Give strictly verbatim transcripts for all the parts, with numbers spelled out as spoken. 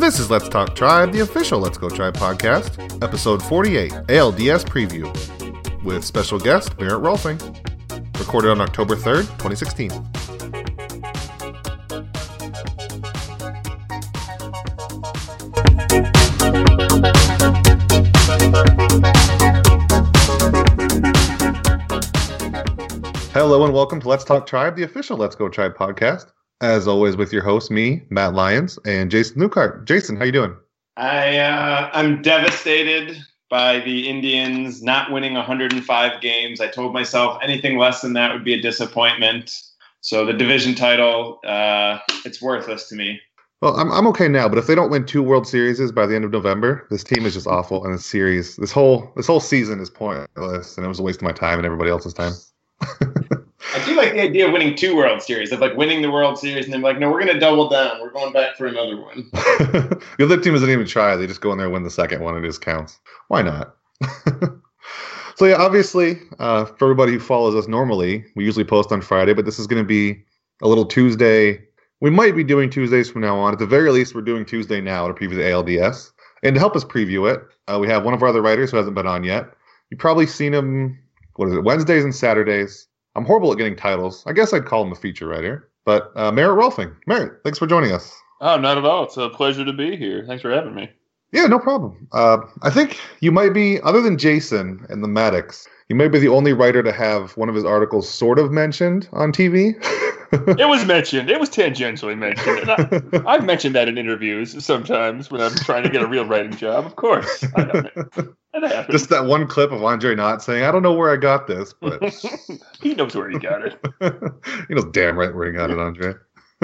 This is Let's Talk Tribe, the official Let's Go Tribe podcast, episode forty-eight, A L D S preview, with special guest Merritt Rolfing, recorded on October third, twenty sixteen. Hello and welcome to Let's Talk Tribe, the official Let's Go Tribe podcast. As always, with your host, me, Matt Lyons, and Jason Newcart. Jason, how you doing? I, uh, I'm devastated by the Indians not winning one hundred five games. I told myself anything less than that would be a disappointment. So the division title, uh, it's worthless to me. Well, I'm I'm okay now, but if they don't win two World Series by the end of November, this team is just awful, and this series, this whole this whole season is pointless, and it was a waste of my time and everybody else's time. I do like the idea of winning two World Series, of like winning the World Series and then like, no, we're going to double down. We're going back for another one. The other team doesn't even try. They just go in there and win the second one and it just counts. Why not? So yeah, obviously, uh, for everybody who follows us normally, we usually post on Friday, but this is going to be a little Tuesday. We might be doing Tuesdays from now on. At the very least, we're doing Tuesday now to preview the A L D S. And to help us preview it, uh, we have one of our other writers who hasn't been on yet. You've probably seen him, what is it, Wednesdays and Saturdays. I'm horrible at getting titles. I guess I'd call him a feature writer. But uh, Merritt Rolfing. Merritt, thanks for joining us. Oh, not at all. It's a pleasure to be here. Thanks for having me. Yeah, no problem. Uh, I think you might be, other than Jason and the Maddox, you might be the only writer to have one of his articles sort of mentioned on T V. It was mentioned. It was tangentially mentioned. And I, I've mentioned that in interviews sometimes when I'm trying to get a real writing job. Of course. I know it. That happens. Just that one clip of Andre Knott saying, I don't know where I got this, but he knows where he got it. He knows damn right where he got it, Andre.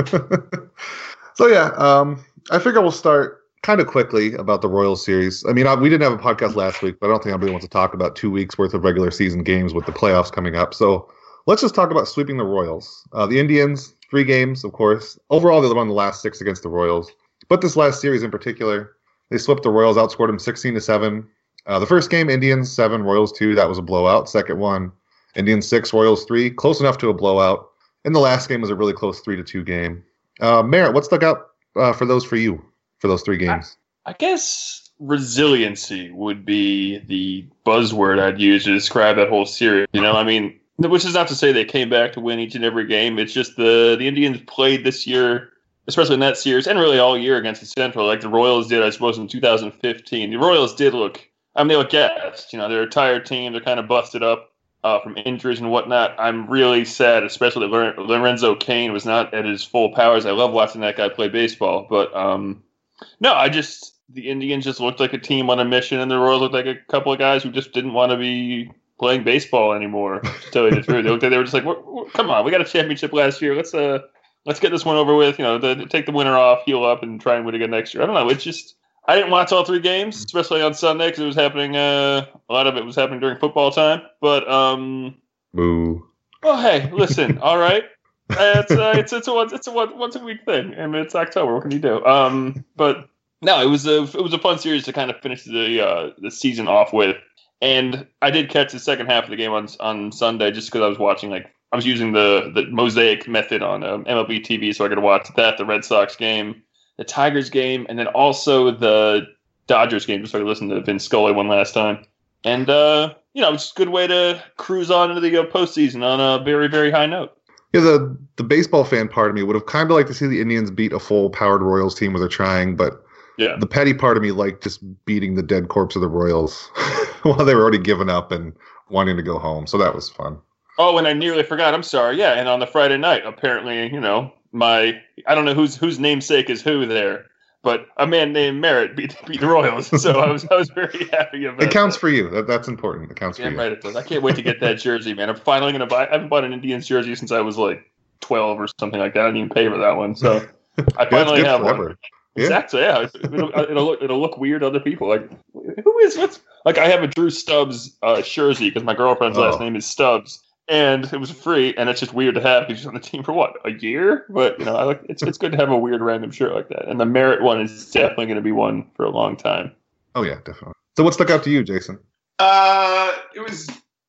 So yeah, um, I figure we'll start kind of quickly about the Royals series. I mean, I, we didn't have a podcast last week, but I don't think anybody wants to talk about two weeks worth of regular season games with the playoffs coming up. So let's just talk about sweeping the Royals. Uh, the Indians, three games, of course. Overall, they won the last six against the Royals. But this last series in particular, they swept the Royals, outscored them sixteen to seven. Uh, the first game, Indians seven, Royals two. That was a blowout. Second one, Indians six, Royals three. Close enough to a blowout. And the last game was a really close three to two game. Uh, Merritt, what stuck out uh, for those for you, for those three games? I, I guess resiliency would be the buzzword I'd use to describe that whole series. You know, I mean, which is not to say they came back to win each and every game. It's just the, the Indians played this year, especially in that series, and really all year against the Central, like the Royals did, I suppose, in two thousand fifteen. The Royals did look, I mean, they look gassed. You know, they're a tired team. They're kind of busted up uh, from injuries and whatnot. I'm really sad, especially that Lorenzo Cain was not at his full powers. I love watching that guy play baseball. But, um, no, I just, the Indians just looked like a team on a mission, and the Royals looked like a couple of guys who just didn't want to be playing baseball anymore, to tell you the truth. They looked like they were just like, we're, we're, come on, we got a championship last year. Let's uh, let's get this one over with. You know, the, take the winter off, heal up, and try and win again next year. I don't know. It's just, I didn't watch all three games, especially on Sunday, because it was happening. Uh, a lot of it was happening during football time. But um, boo. Well, hey, listen, all right. Uh, it's uh, it's it's a once it's a once, once a week thing, and it's October. What can you do? Um, but no, it was a it was a fun series to kind of finish the uh, the season off with. And I did catch the second half of the game on on Sunday just because I was watching, like, I was using the, the mosaic method on um, M L B T V, so I could watch that, the Red Sox game, the Tigers game, and then also the Dodgers game, just so I could listen to Vince Scully one last time. And, uh, you know, it's a good way to cruise on into the uh, postseason on a very, very high note. Yeah, the, the baseball fan part of me would have kind of liked to see the Indians beat a full-powered Royals team where they're trying, but yeah, the petty part of me liked just beating the dead corpse of the Royals while they were already giving up and wanting to go home. So that was fun. Oh, and I nearly forgot. I'm sorry. Yeah, and on the Friday night, apparently, you know, my I don't know whose whose namesake is who there, but a man named Merritt beat, beat the Royals. So I was I was very happy about it. It counts that. for you. That that's important. It counts Damn for you. Right, it does. I can't wait to get that jersey, man. I'm finally gonna buy. I haven't bought an Indians jersey since I was like twelve or something like that. I didn't even pay for that one. So I finally yeah, have forever. one. Yeah. Exactly. Yeah, it'll, it'll look it'll look weird to other people. Like, who is what's like? I have a Drew Stubbs uh, jersey because my girlfriend's oh. last name is Stubbs, and it was free. And it's just weird to have because she's on the team for what, a year? But you know, I like it's it's good to have a weird random shirt like that. And the Merritt one is definitely going to be one for a long time. Oh yeah, definitely. So what stuck out to you, Jason? Uh, it was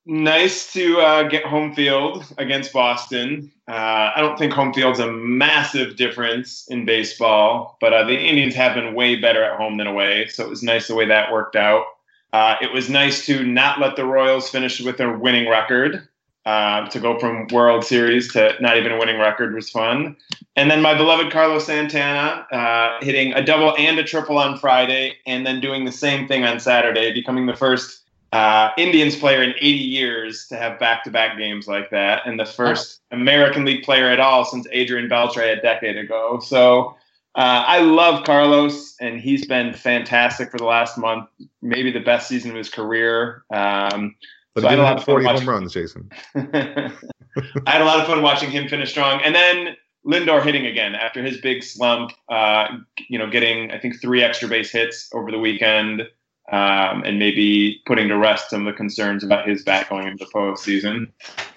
nice to uh, get home field against Boston. Uh, I don't think home field's a massive difference in baseball, but uh, the Indians have been way better at home than away, so it was nice the way that worked out. Uh, it was nice to not let the Royals finish with a winning record. Uh, to go from World Series to not even a winning record was fun. And then my beloved Carlos Santana uh, hitting a double and a triple on Friday, and then doing the same thing on Saturday, becoming the first uh, Indians player in eighty years to have back-to-back games like that, and the first American League player at all since Adrian Beltre a decade ago. So uh, I love Carlos, and he's been fantastic for the last month, maybe the best season of his career. Um, But so he I had a lot had of fun forty watching. home runs, Jason. I had a lot of fun watching him finish strong. And then Lindor hitting again after his big slump, uh, you know, getting, I think, three extra base hits over the weekend, um, and maybe putting to rest some of the concerns about his bat going into the postseason.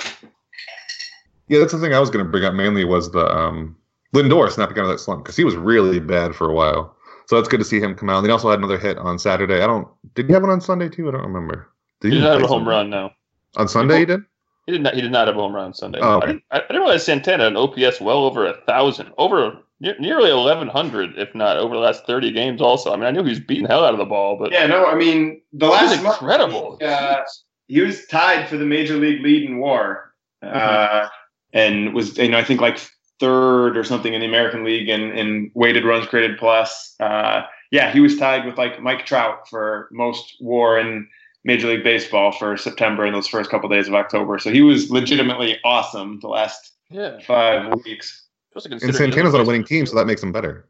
Yeah, that's the thing I was going to bring up mainly was the um, Lindor snapping out of that slump because he was really bad for a while. So it's good to see him come out. And he also had another hit on Saturday. I don't. Did he have one on Sunday too? I don't remember. Did he, he did not have a home Sunday? run, no. On Sunday, he did. He did not. He did not have a home run on Sunday. Oh, okay. I, didn't, I didn't realize Santana had an O P S well over a thousand, over ne- nearly eleven hundred, if not over the last thirty games. Also, I mean, I knew he was beating the hell out of the ball, but yeah, no, I mean, the last was incredible. Month, uh, he was tied for the major league lead in WAR, mm-hmm. uh, and was, you know, I think like third or something in the American League in, in weighted runs created plus. Uh, yeah, he was tied with like Mike Trout for most WAR in Major League Baseball for September and those first couple of days of October. So he was legitimately awesome the last yeah. five weeks. And Santana's on a winning team, so that makes him better.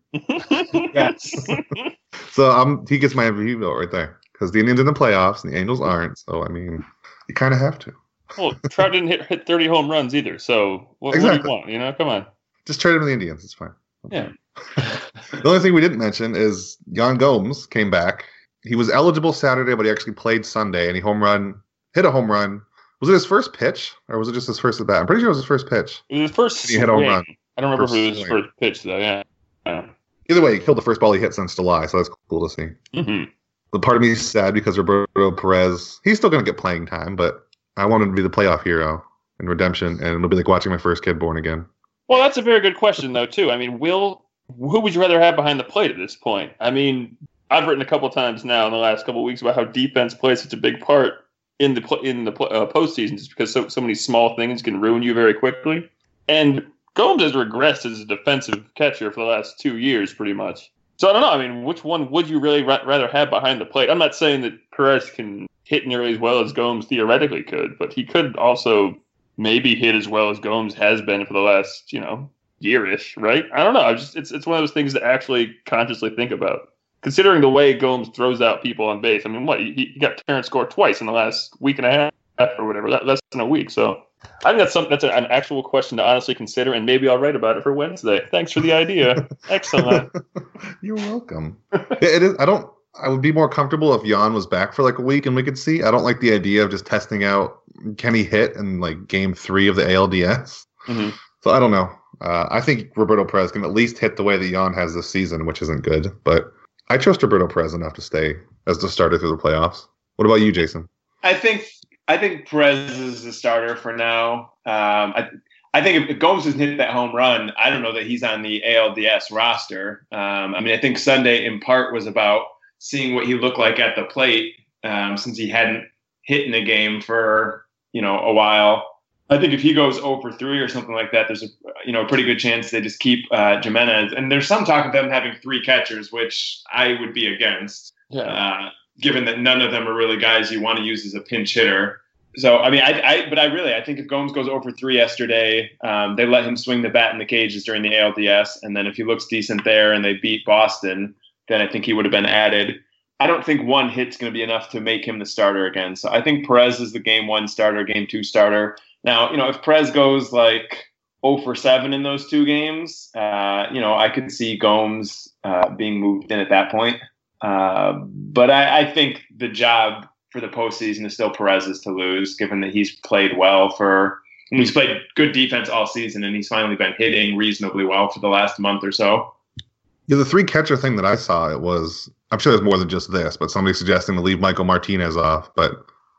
Yes. So um, he gets my M V P vote right there because the Indians in the playoffs and the Angels aren't. So I mean, you kind of have to. Well, Trout didn't hit, hit thirty home runs either. So what, exactly. what do you want? You know, come on. Just trade him to the Indians. It's fine. Yeah. The only thing we didn't mention is Yan Gomes came back. He was eligible Saturday, but he actually played Sunday, and he home run, hit a home run. Was it his first pitch, or was it just his first at bat? I'm pretty sure it was his first pitch. It was his first He hit a home run. I don't remember first if it was his swing. first pitch, though, yeah. yeah. Either way, he killed the first ball he hit since July, so that's cool to see. Mm-hmm. The part of me is sad because Roberto Perez, he's still going to get playing time, but I want him to be the playoff hero in redemption, and it'll be like watching my first kid born again. Well, that's a very good question, though, too. I mean, will who would you rather have behind the plate at this point? I mean, I've written a couple times now in the last couple of weeks about how defense plays such a big part in the in the uh, postseason, just because so so many small things can ruin you very quickly. And Gomes has regressed as a defensive catcher for the last two years, pretty much. So I don't know. I mean, which one would you really ra- rather have behind the plate? I'm not saying that Perez can hit nearly as well as Gomes theoretically could, but he could also maybe hit as well as Gomes has been for the last, you know, year-ish, right? I don't know. I just it's it's one of those things to actually consciously think about. Considering the way Gomes throws out people on base, I mean, what he, he got Terrence score twice in the last week and a half or whatever, less than a week. So I think that's something that's an actual question to honestly consider, and maybe I'll write about it for Wednesday. Thanks for the idea. Excellent. You're welcome. It is. I don't. I would be more comfortable if Yan was back for like a week and we could see. I don't like the idea of just testing out can he hit in like game three of the A L D S. Mm-hmm. So I don't know. Uh, I think Roberto Perez can at least hit the way that Yan has this season, which isn't good, but I trust Roberto Perez enough to stay as the starter through the playoffs. What about you, Jason? I think I think Perez is the starter for now. Um, I I think if Gomes doesn't hit that home run, I don't know that he's on the A L D S roster. Um, I mean, I think Sunday in part was about seeing what he looked like at the plate, um, since he hadn't hit in a game for, you know, a while. I think if he goes oh for three or something like that, there's a you know a pretty good chance they just keep uh, Jimenez. And there's some talk of them having three catchers, which I would be against, yeah. uh, given that none of them are really guys you want to use as a pinch hitter. So I mean, I, I but I really I think if Gomes goes oh for three yesterday, um, they let him swing the bat in the cages during the A L D S, and then if he looks decent there and they beat Boston, then I think he would have been added. I don't think one hit's going to be enough to make him the starter again. So I think Perez is the game one starter, game two starter. Now, you know, if Perez goes like oh for seven in those two games, uh, you know, I could see Gomes uh, being moved in at that point. Uh, but I, I think the job for the postseason is still Perez's to lose, given that he's played well for – he's played good defense all season, and he's finally been hitting reasonably well for the last month or so. Yeah, the three catcher thing that I saw, it was – I'm sure there's more than just this, but somebody suggesting to leave Michael Martinez off. But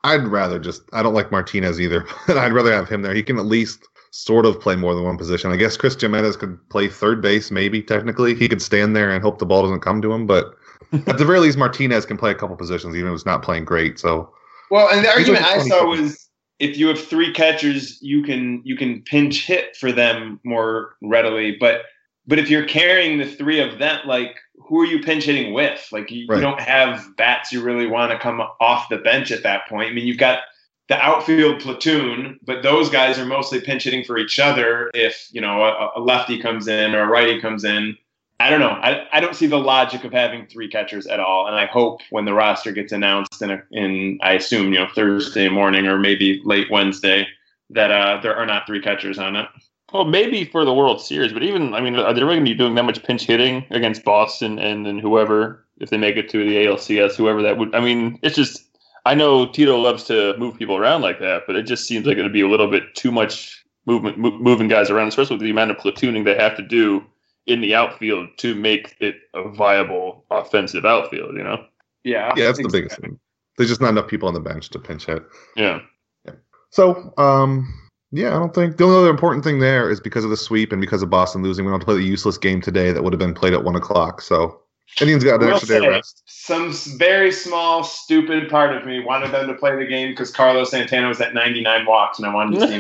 I'd rather just I don't like Martinez either, but I'd rather have him there. He can at least sort of play more than one position. I guess Chris Jimenez could play third base, maybe technically. He could stand there and hope the ball doesn't come to him, but at the very least, Martinez can play a couple positions, even if he's not playing great. So, well, and the argument I saw was if you have three catchers, you can you can pinch hit for them more readily. But but if you're carrying the three of them, like who are you pinch hitting with? Like you, right. you don't have bats you really want to come off the bench at that point. I mean, you've got the outfield platoon, but those guys are mostly pinch hitting for each other. If you know a, a lefty comes in or a righty comes in, I don't know. I, I don't see the logic of having three catchers at all. And I hope when the roster gets announced in a, in I assume you know Thursday morning or maybe late Wednesday that uh, there are not three catchers on it. Well, maybe for the World Series, but even, I mean, are they really going to be doing that much pinch hitting against Boston and then whoever, if they make it to the A L C S, whoever that would, I mean, it's just, I know Tito loves to move people around like that, but it just seems like it would be a little bit too much movement, mo- moving guys around, especially with the amount of platooning they have to do in the outfield to make it a viable offensive outfield, you know? Yeah. Yeah, that's the biggest thing. There's just not enough people on the bench to pinch hit. Yeah. yeah. So, um, yeah, I don't think the only other important thing there is because of the sweep and because of Boston losing, we don't have to play the useless game today that would have been played at one o'clock. So Indians got an we'll extra day of rest. Some very small, stupid part of me wanted them to play the game because Carlos Santana was at ninety-nine walks, and I wanted to see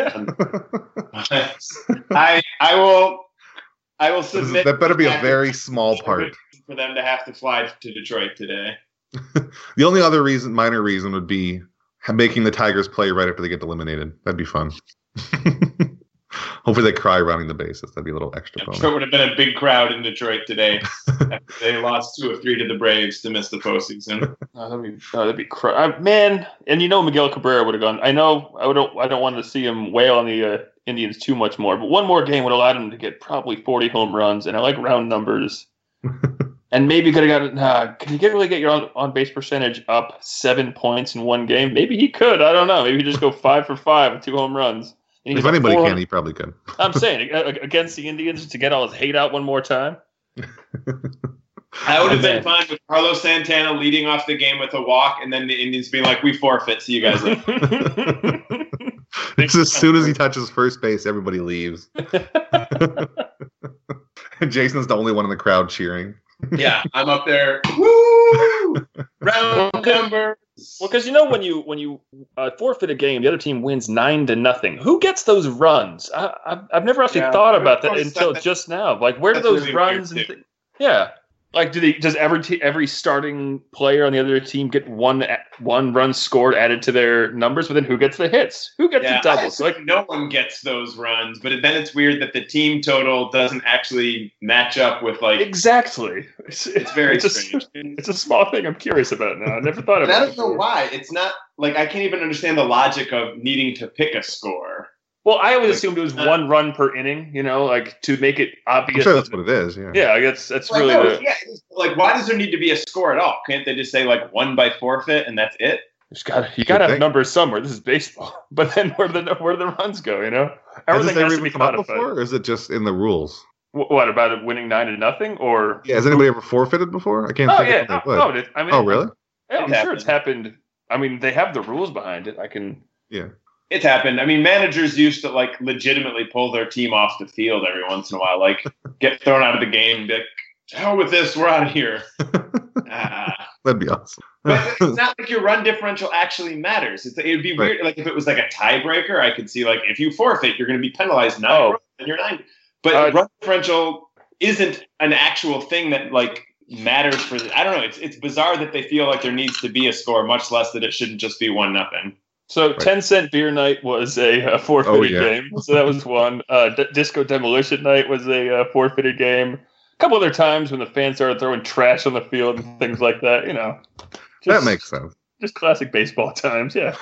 him. I I will I will submit that better be a very small part for them to have to fly to Detroit today. The only other reason, minor reason, would be making the Tigers play right after they get eliminated. That'd be fun. Hopefully they cry rounding the bases. That'd be a little extra I'm bonus. sure it would have been a big crowd in Detroit today after they lost two or three to the Braves to miss the postseason. Oh, that'd be, oh, that'd be cr- uh, man. And you know Miguel Cabrera would have gone. I know I don't. I don't want to see him wail on the uh, Indians too much more. But one more game would allow him to get probably forty home runs. And I like round numbers. And maybe could have got. Uh, can you get really get your on, on base percentage up seven points in one game? Maybe he could. I don't know. Maybe he just go five for five with two home runs. If anybody can, he probably could. I'm saying against the Indians to get all his hate out one more time. I would have been fine with Carlos Santana leading off the game with a walk, and then the Indians being like, "We forfeit. See you guys later." Because as soon as he touches first base, everybody leaves. And Jason's the only one in the crowd cheering. Yeah, I'm up there. Woo! Round number. Well, because you know when you when you uh, forfeit a game, the other team wins nine to nothing. Who gets those runs? I, I've I've never actually yeah, thought about that until that, just now. Like, where do those really runs? And th- yeah, like do they? Does every te- every starting player on the other team get one one run scored added to their numbers? But then who gets the hits? Who gets yeah, the doubles? Like no one gets those runs. But then it's weird that the team total doesn't actually match up with like exactly. It's, it's very it's strange. A, it's a small thing I'm curious about now. I never thought about it. I don't before. know why. It's not like I can't even understand the logic of needing to pick a score. Well, I always assumed it was uh, one run per inning, you know, like to make it obvious. I'm sure that's what it is, yeah. Yeah, I guess that's well, really no, the... Yeah, like, why does there need to be a score at all? Can't they just say, like, one by forfeit and that's it? You gotta, you gotta have numbers somewhere. This is baseball. But then where do the, where do the runs go, you know? Everything has, has to be codified. Before, or is it just in the rules? What, what, about it winning nine to nothing? Or yeah, has anybody ever forfeited before? I can't oh, think yeah. of it. Oh, no, it, I mean, oh, really? Yeah, I'm sure it's happened. I mean, they have the rules behind it. I can... Yeah. It's happened. I mean, managers used to like legitimately pull their team off the field every once in a while, like get thrown out of the game and be like, hell with this, we're out of here. Ah. That'd be awesome. But it's not like your run differential actually matters. It's, it would be weird. Right. Like if it was like a tiebreaker, I could see like if you forfeit, you're going to be penalized nine oh. runs and you're nine. But uh, run differential isn't an actual thing that like matters for the, I don't know. It's it's bizarre that they feel like there needs to be a score, much less that it shouldn't just be one nothing. So right. ten cent beer night was a, a forfeited oh, yeah. game. So that was one. Uh, D- Disco Demolition night was a uh, forfeited game. A couple other times when the fans started throwing trash on the field and things like that. You know, just, that makes sense. Just classic baseball times. Yeah.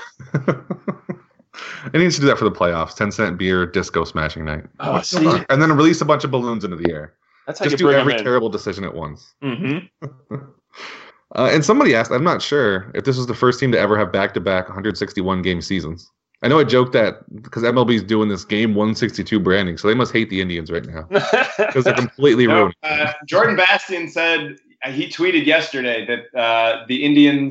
It needs to do that for the playoffs. ten cent beer, disco smashing night. Oh, see? And then release a bunch of balloons into the air. That's how just you do bring every them in. terrible decision at once. Mm-hmm. Uh, and somebody asked, I'm not sure if this was the first team to ever have back-to-back one hundred sixty-one game seasons. I know I joked that because M L B is doing this game one sixty-two branding, so they must hate the Indians right now because they're completely no, ruined. Uh, Jordan Bastian said, uh, he tweeted yesterday that uh, the Indians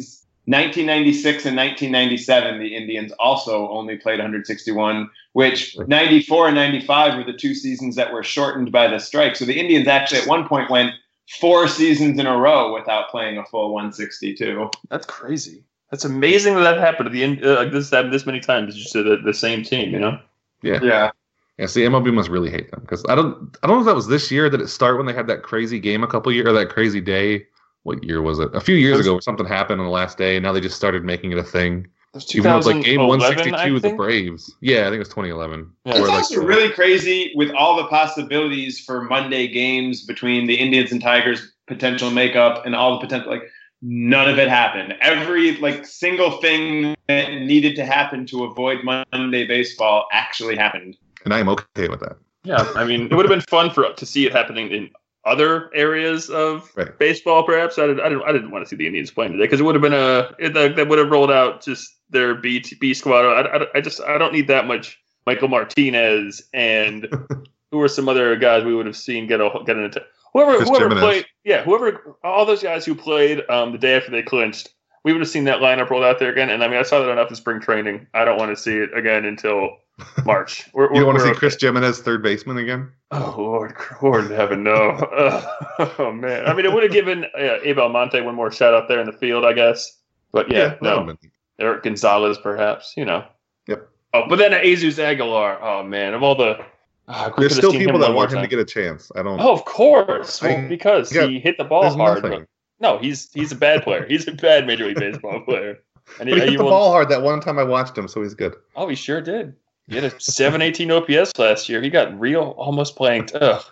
nineteen ninety-six and nineteen ninety-seven, the Indians also only played one hundred sixty-one, which ninety-four and ninety-five were the two seasons that were shortened by the strike. So the Indians actually at one point went four seasons in a row without playing a full one sixty-two. That's crazy. That's amazing that that happened to the end. Uh, like this happened this many times just to the, the same team, you know? Yeah. Yeah. Yeah, see, M L B must really hate them because I don't, I don't know if that was this year. Did it start when they had that crazy game a couple years, or that crazy day? What year was it? A few years ago, where something happened on the last day, and now they just started making it a thing. Even though it's like game one sixty-two with the Braves. Yeah, I think it was twenty eleven. Yeah. It's also like, really crazy with all the possibilities for Monday games between the Indians and Tigers potential makeup and all the potential. Like none of it happened. Every like single thing that needed to happen to avoid Monday baseball actually happened. And I'm okay with that. Yeah, I mean, it would have been fun for to see it happening in other areas of right. baseball, perhaps. I, did, I didn't. I didn't want to see the Indians playing today because it would have been a it, uh, that would have rolled out just their B B squad. I, I, I just I don't need that much Michael Martinez and who are some other guys we would have seen get a get an attack. Whoever Chris whoever Jimenez. played, yeah, whoever all those guys who played um, the day after they clinched, we would have seen that lineup rolled out there again. And I mean, I saw that enough in spring training. I don't want to see it again until March. We're, you don't want to see okay. Chris Jimenez third baseman again? Oh Lord, Lord in heaven, no! uh, oh man, I mean, it would have given uh, Abe Almonte one more shot out there in the field, I guess. But yeah, yeah no, Eric Gonzalez, perhaps, you know. Yep. Oh, but then Jesus Aguilar. Oh man, of all the. Uh, there's still people that want him time. to get a chance. I don't. Oh, of course, well, I, because yeah, he hit the ball hard. But, no, he's he's a bad player. He's a bad Major League Baseball player. And but he, he hit the ball hard that one time I watched him, so he's good. Oh, he sure did. He had a seven eighteen O P S last year. He got real, almost playing. Ugh.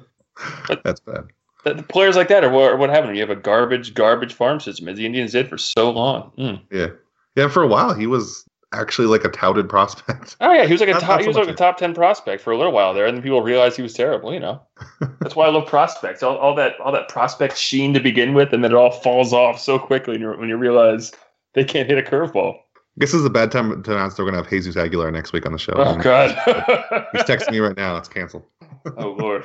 But that's bad. The, the players like that are what, what happened. You have a garbage, garbage farm system, as the Indians did for so long. Mm. Yeah, yeah. For a while, he was actually like a touted prospect. Oh yeah, he was like a top. He was like a top ten prospect for a little while there, and then people realized he was terrible. You know, that's why I love prospects. All, all that, all that prospect sheen to begin with, and then it all falls off so quickly when you, when you realize they can't hit a curveball. I guess this is a bad time to announce they're going to have Jesus Aguilar next week on the show. Oh, God. He's texting me right now. It's canceled. Oh, Lord.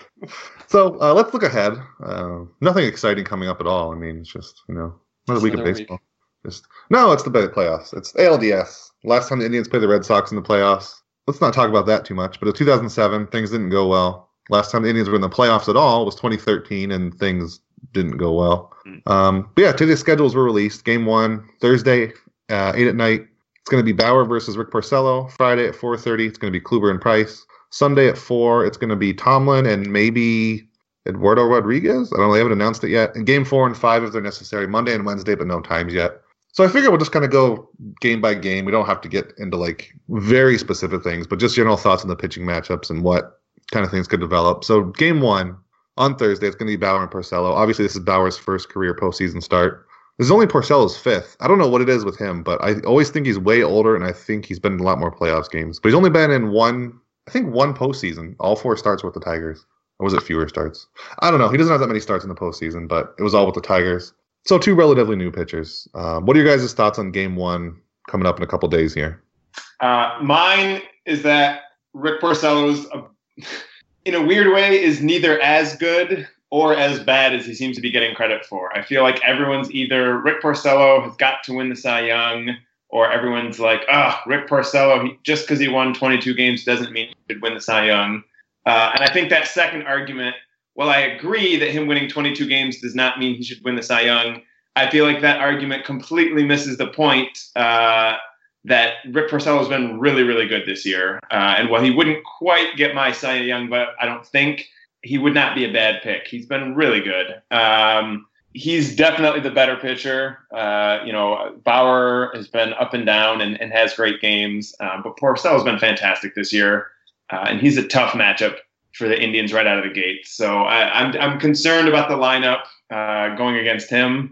So uh, let's look ahead. Uh, nothing exciting coming up at all. I mean, it's just, you know, another week of baseball. Week. Just No, it's the playoffs. It's A L D S. Last time the Indians played the Red Sox in the playoffs. Let's not talk about that too much. But in two thousand seven, things didn't go well. Last time the Indians were in the playoffs at all was twenty thirteen, and things didn't go well. Mm. Um, but yeah, today's schedules were released. Game one, Thursday, uh, eight at night. It's going to be Bauer versus Rick Porcello. Friday at four thirty, it's going to be Kluber and Price. Sunday at four, it's going to be Tomlin and maybe Eduardo Rodriguez. I don't know. They haven't announced it yet. And game four and five, if they're necessary, Monday and Wednesday, but no times yet. So I figure we'll just kind of go game by game. We don't have to get into like very specific things, but just general thoughts on the pitching matchups and what kind of things could develop. So game one on Thursday, it's going to be Bauer and Porcello. Obviously, this is Bauer's first career postseason start. This is only Porcello's fifth. I don't know what it is with him, but I always think he's way older, and I think he's been in a lot more playoffs games. But he's only been in one, I think one postseason. All four starts with the Tigers. Or was it fewer starts? I don't know. He doesn't have that many starts in the postseason, but it was all with the Tigers. So two relatively new pitchers. Um, what are your guys' thoughts on game one coming up in a couple days here? Uh, mine is that Rick Porcello's, uh, in a weird way, is neither as good or as bad as he seems to be getting credit for. I feel like everyone's either Rick Porcello has got to win the Cy Young, or everyone's like, ah, oh, Rick Porcello, he, just because he won twenty-two games doesn't mean he should win the Cy Young. Uh, and I think that second argument, while I agree that him winning twenty-two games does not mean he should win the Cy Young, I feel like that argument completely misses the point uh, that Rick Porcello has been really, really good this year. Uh, and while he wouldn't quite get my Cy Young, but I don't think he would not be a bad pick. He's been really good. Um, he's definitely the better pitcher. Uh, you know, Bauer has been up and down and, and has great games, um, but Porcello has been fantastic this year, uh, and he's a tough matchup for the Indians right out of the gate. So I, I'm I'm concerned about the lineup uh, going against him.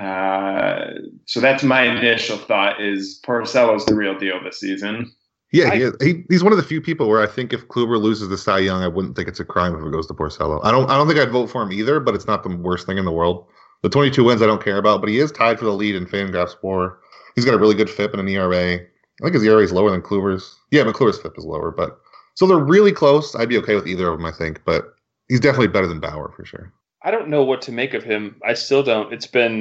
Uh, so that's my initial thought: is Porcello's the real deal this season. Yeah, he, is. he he's one of the few people where I think if Kluber loses the Cy Young, I wouldn't think it's a crime if it goes to Porcello. I don't I don't think I'd vote for him either, but it's not the worst thing in the world. The twenty-two wins I don't care about, but he is tied for the lead in Fangraphs WAR. He's got a really good F I P and an E R A. I think his E R A is lower than Kluber's. Yeah, but Kluber's F I P is lower, but so they're really close. I'd be okay with either of them, I think, but he's definitely better than Bauer for sure. I don't know what to make of him. I still don't. It's been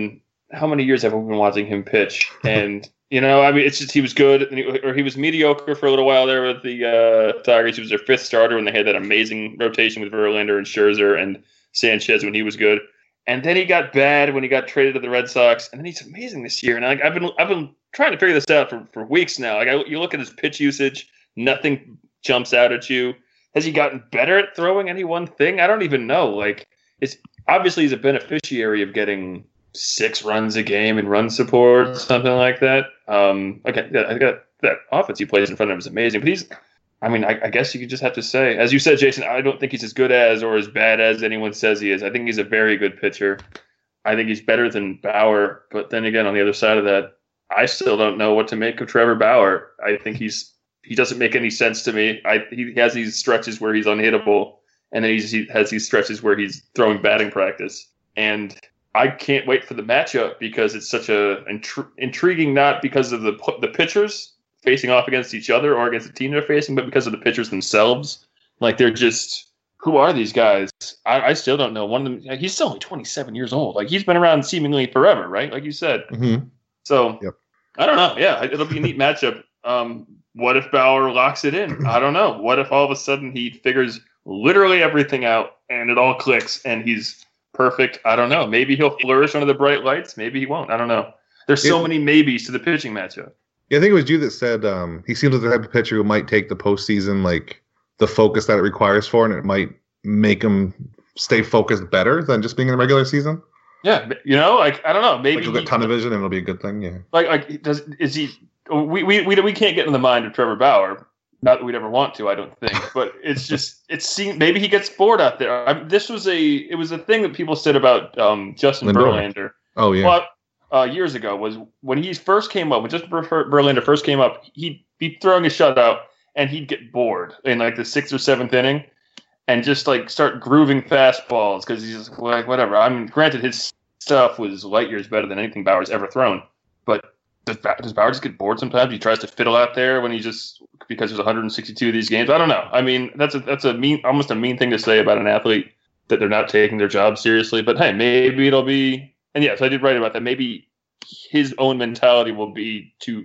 how many years have we been watching him pitch? And you know, I mean, it's just he was good, and he, or he was mediocre for a little while there with the uh, Tigers. He was their fifth starter when they had that amazing rotation with Verlander and Scherzer and Sanchez when he was good. And then he got bad when he got traded to the Red Sox, and then he's amazing this year. And like, I've been I've been trying to figure this out for, for weeks now. Like I, you look at his pitch usage, nothing jumps out at you. Has he gotten better at throwing any one thing? I don't even know. Like it's obviously he's a beneficiary of getting six runs a game in run support, something like that. Um, okay, yeah, I got that offense he plays in front of him is amazing. But he's, I mean, I, I guess you could just have to say, as you said, Jason, I don't think he's as good as or as bad as anyone says he is. I think he's a very good pitcher. I think he's better than Bauer. But then again, on the other side of that, I still don't know what to make of Trevor Bauer. I think he's he doesn't make any sense to me. I he has these stretches where he's unhittable, and then he's, he has these stretches where he's throwing batting practice. And I can't wait for the matchup because it's such a intri- intriguing, not because of the the pitchers facing off against each other or against the team they're facing, but because of the pitchers themselves. Like they're just, who are these guys? I, I still don't know. One of them, he's still only twenty-seven years old. Like he's been around seemingly forever, right? Like you said. Mm-hmm. So yep. I don't know. Yeah, it'll be a neat matchup. Um, what if Bauer locks it in? I don't know. What if all of a sudden he figures literally everything out and it all clicks and he's perfect? I don't know. Maybe he'll flourish under the bright lights. Maybe he won't. I don't know. There's so yeah. many maybes to the pitching matchup. Yeah, I think it was you that said um, he seems like the type of pitcher who might take the postseason, like the focus that it requires for, and it might make him stay focused better than just being in the regular season. Yeah, you know, like I don't know. Maybe like he'll get a ton of vision, and it'll be a good thing. Yeah, like like does is he? We we we we can't get in the mind of Trevor Bauer. Not that we'd ever want to, I don't think. But it's just it's seen. Maybe he gets bored out there. I, this was a it was a thing that people said about um, Justin Lindor. Verlander. Oh yeah. Well, uh, years ago was when he first came up. When Justin Verlander first came up, he'd be throwing a shutout and he'd get bored in like the sixth or seventh inning, and just like start grooving fastballs because he's just like whatever. I mean, granted, his stuff was light years better than anything Bauer's ever thrown, but. Does, does Bauer just get bored sometimes? He tries to fiddle out there when he just because there's one hundred sixty-two of these games. I don't know. I mean, that's a that's a mean, almost a mean thing to say about an athlete that they're not taking their job seriously. But hey, maybe it'll be. And yes, I did write about that. Maybe his own mentality will be to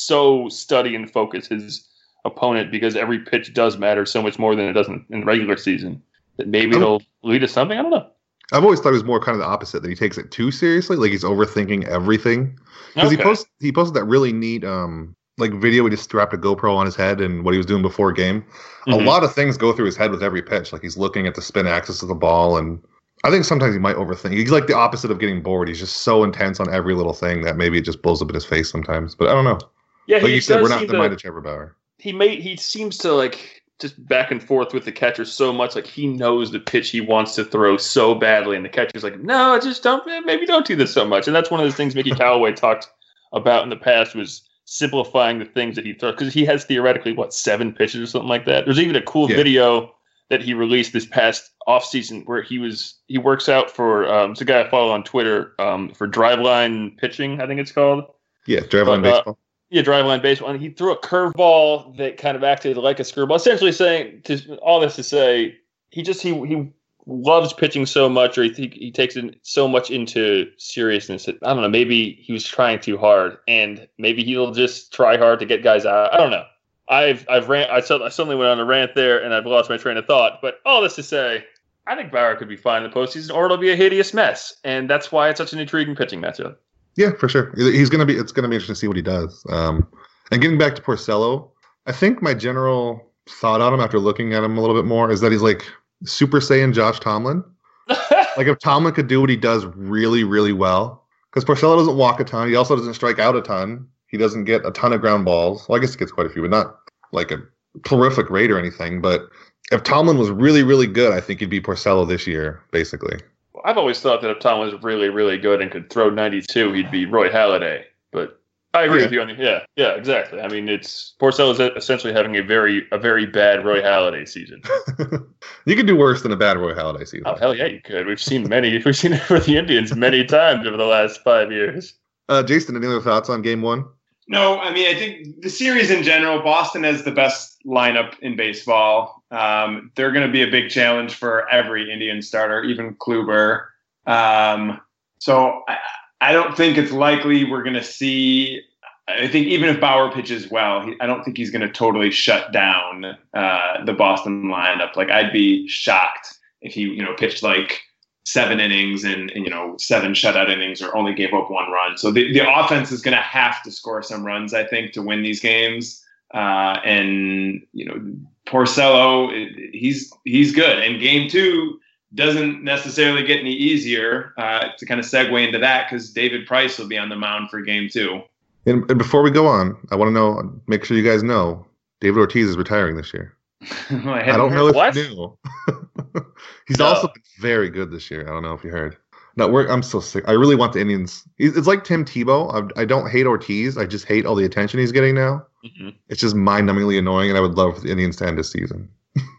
so study and focus his opponent because every pitch does matter so much more than it does in, in the regular season. That maybe it'll lead to something. I don't know. I've always thought it was more kind of the opposite, that he takes it too seriously, like he's overthinking everything. Because Okay. he post he posted that really neat um like video. He just strapped a GoPro on his head and what he was doing before a game. Mhm. A lot of things go through his head with every pitch. Like he's looking at the spin axis of the ball, and I think sometimes he might overthink. He's like the opposite of getting bored. He's just so intense on every little thing that maybe it just blows up in his face sometimes. But I don't know. Yeah, Like he you said, does we're not seem the to- mind of Trevor Bauer. he may he seems to like just back and forth with the catcher so much. Like he knows the pitch he wants to throw so badly, and the catcher's like, no, just don't, maybe don't do this so much. And that's one of the things Mickey Callaway talked about in the past was simplifying the things that he throws, because he has theoretically what seven pitches or something like that. There's even a cool Yeah. video that he released this past offseason where he was he works out for um, it's a guy I follow on Twitter um, for Driveline Pitching, I think it's called. Yeah, Driveline But, uh, baseball. Yeah, Driveline baseball, and he threw a curveball that kind of acted like a screwball. Essentially, saying to all this to say, he just he he loves pitching so much, or he he, he takes it so much into seriousness that I don't know. Maybe he was trying too hard, and maybe he'll just try hard to get guys out. I don't know. I've I've ran. I, I suddenly went on a rant there, and I've lost my train of thought. But all this to say, I think Bauer could be fine in the postseason, or it'll be a hideous mess, and that's why it's such an intriguing pitching matchup. Yeah, for sure. He's gonna be. It's gonna be interesting to see what he does. Um, and getting back to Porcello, I think my general thought on him after looking at him a little bit more is that he's like Super Saiyan Josh Tomlin. Like if Tomlin could do what he does really, really well, because Porcello doesn't walk a ton. He also doesn't strike out a ton. He doesn't get a ton of ground balls. Well, I guess he gets quite a few, but not like a prolific rate or anything. But if Tomlin was really, really good, I think he'd be Porcello this year, basically. I've always thought that if Tom was really, really good and could throw ninety-two, he'd be Roy Halladay. But I agree Yeah. with you on the, yeah, yeah, exactly. I mean, it's Porcello is essentially having a very, a very bad Roy Halladay season. You could do worse than a bad Roy Halladay season. Oh hell yeah, you could. We've seen many. We've seen it for the Indians many times over the last five years. Uh, Jason, any other thoughts on Game One? No, I mean, I think the series in general, Boston has the best lineup in baseball. Um, they're going to be a big challenge for every Indian starter, even Kluber. Um, so I, I don't think it's likely we're going to see. I think even if Bauer pitches well, he, I don't think he's going to totally shut down uh, the Boston lineup. Like I'd be shocked if he, you know, pitched like seven innings and, and you know seven shutout innings or only gave up one run. So the, the offense is going to have to score some runs, I think, to win these games. Uh, and you know, Porcello, he's he's good. And game two doesn't necessarily get any easier. Uh, to kind of segue into that, because David Price will be on the mound for game two. And, and before we go on, I want to know, make sure you guys know, David Ortiz is retiring this year. I, I don't know if what? you knew. He's No. also been very good this year. I don't know if you heard. No, we're, I'm so sick. I really want the Indians. He's, it's like Tim Tebow. I, I don't hate Ortiz. I just hate all the attention he's getting now. Mm-hmm. It's just mind-numbingly annoying, and I would love for the Indians to end his season.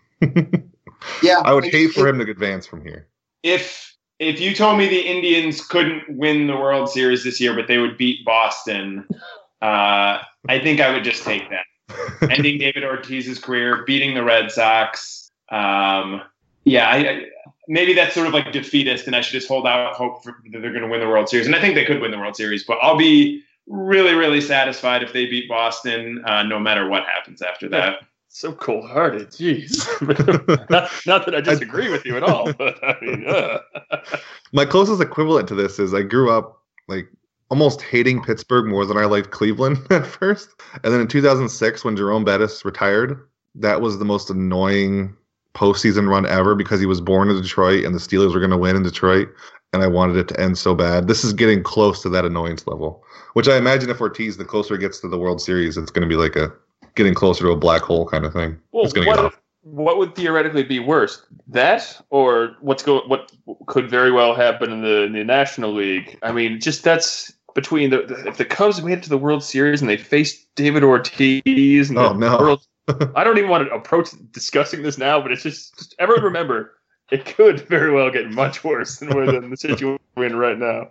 Yeah, I would it- hate for it- him to advance from here. If if you told me the Indians couldn't win the World Series this year, but they would beat Boston, uh, I think I would just take that. Ending David Ortiz's career, beating the Red Sox. Um, yeah, I, I, maybe that's sort of like defeatist, and I should just hold out hope for, that they're going to win the World Series. And I think they could win the World Series, but I'll be really, really satisfied if they beat Boston, uh, no matter what happens after that. So cold-hearted, jeez. not, not that I disagree with you at all, but I mean, uh. My closest equivalent to this is I grew up like almost hating Pittsburgh more than I liked Cleveland at first. And then in two thousand six, when Jerome Bettis retired, that was the most annoying postseason run ever because he was born in Detroit and the Steelers were going to win in Detroit. And I wanted it to end so bad. This is getting close to that annoyance level, which I imagine if Ortiz, the closer he gets to the World Series, it's going to be like a getting closer to a black hole kind of thing. Well, It's going to what, get off. what would theoretically be worse, that or what's go what could very well happen in the, in the National League? I mean, just that's between the, the if the Cubs made it to the World Series and they faced David Ortiz and Oh, the no. World, I don't even want to approach discussing this now, but it's just, just everyone remember it could very well get much worse than, than the situation we're in right now.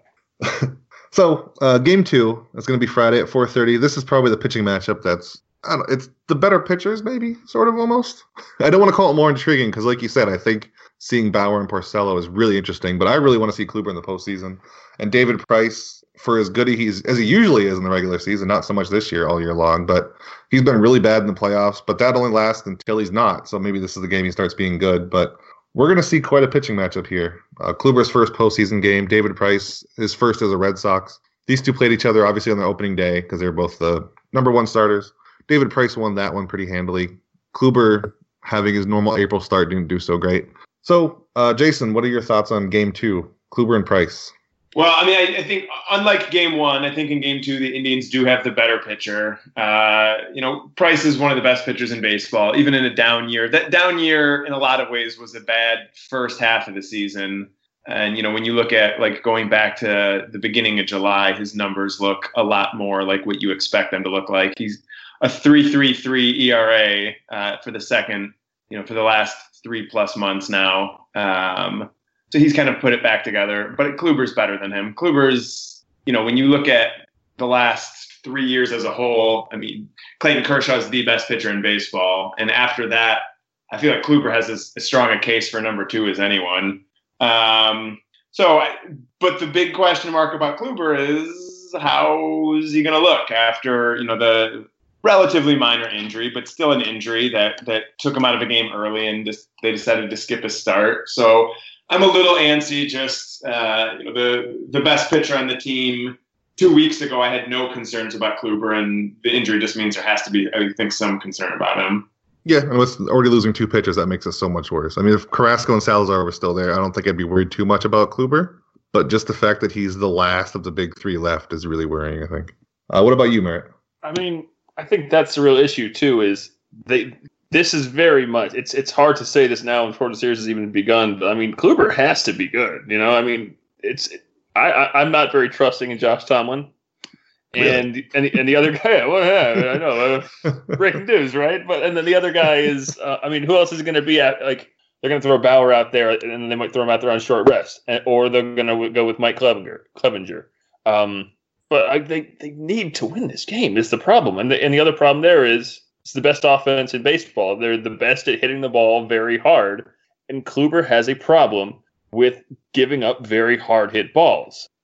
So uh, game two is going to be Friday at four thirty. This is probably the pitching matchup that's I don't know, it's the better pitchers, maybe, sort of, almost. I don't want to call it more intriguing because, like you said, I think seeing Bauer and Porcello is really interesting, but I really want to see Kluber in the postseason. And David Price, for as good he's as he usually is in the regular season, not so much this year, all year long, but he's been really bad in the playoffs, but that only lasts until he's not, so maybe this is the game he starts being good. But we're going to see quite a pitching matchup here. Uh, Kluber's first postseason game, David Price, his first as a Red Sox. These two played each other, obviously, on their opening day because they were both the number one starters. David Price won that one pretty handily. Kluber, having his normal April start, didn't do so great. So, uh, Jason, what are your thoughts on game two, Kluber and Price? Well, I mean, I, I think unlike game one, I think in game two, the Indians do have the better pitcher. Uh, you know, Price is one of the best pitchers in baseball, even in a down year. That down year, in a lot of ways, was a bad first half of the season. And, you know, when you look at, like, going back to the beginning of July, his numbers look a lot more like what you expect them to look like. He's a three point three three E R A uh, for the second, you know, for the last three plus months now. Um, so he's kind of put it back together. But Kluber's better than him. Kluber's, you know, when you look at the last three years as a whole, I mean, Clayton Kershaw is the best pitcher in baseball. And after that, I feel like Kluber has as, as strong a case for number two as anyone. Um, so, I, but the big question mark about Kluber is how is he going to look after, you know, the relatively minor injury, but still an injury that, that took him out of a game early and just, they decided to skip his start. So I'm a little antsy. Just, uh, you know, the, the best pitcher on the team two weeks ago, I had no concerns about Kluber, and the injury just means there has to be, I think, some concern about him. Yeah, and with already losing two pitchers, that makes it so much worse. I mean, if Carrasco and Salazar were still there, I don't think I'd be worried too much about Kluber. But just the fact that he's the last of the big three left is really worrying, I think. Uh, what about you, Merritt? I mean, I think that's the real issue too. Is they? This is very much. It's it's hard to say this now before the series has even begun. But I mean, Kluber has to be good. You know, I mean, it's. I, I I'm not very trusting in Josh Tomlin, and really? and and the other guy. Well, yeah, I know. Uh, breaking news, right? But and then the other guy is. Uh, I mean, who else is going to be at like? They're going to throw Bauer out there, and then they might throw him out there on short rest, and, or they're going to go with Mike Clevenger. Clevenger. Um, But I, they they need to win this game is the problem. And the, and the other problem there is it's the best offense in baseball. They're the best at hitting the ball very hard. And Kluber has a problem with giving up very hard hit balls.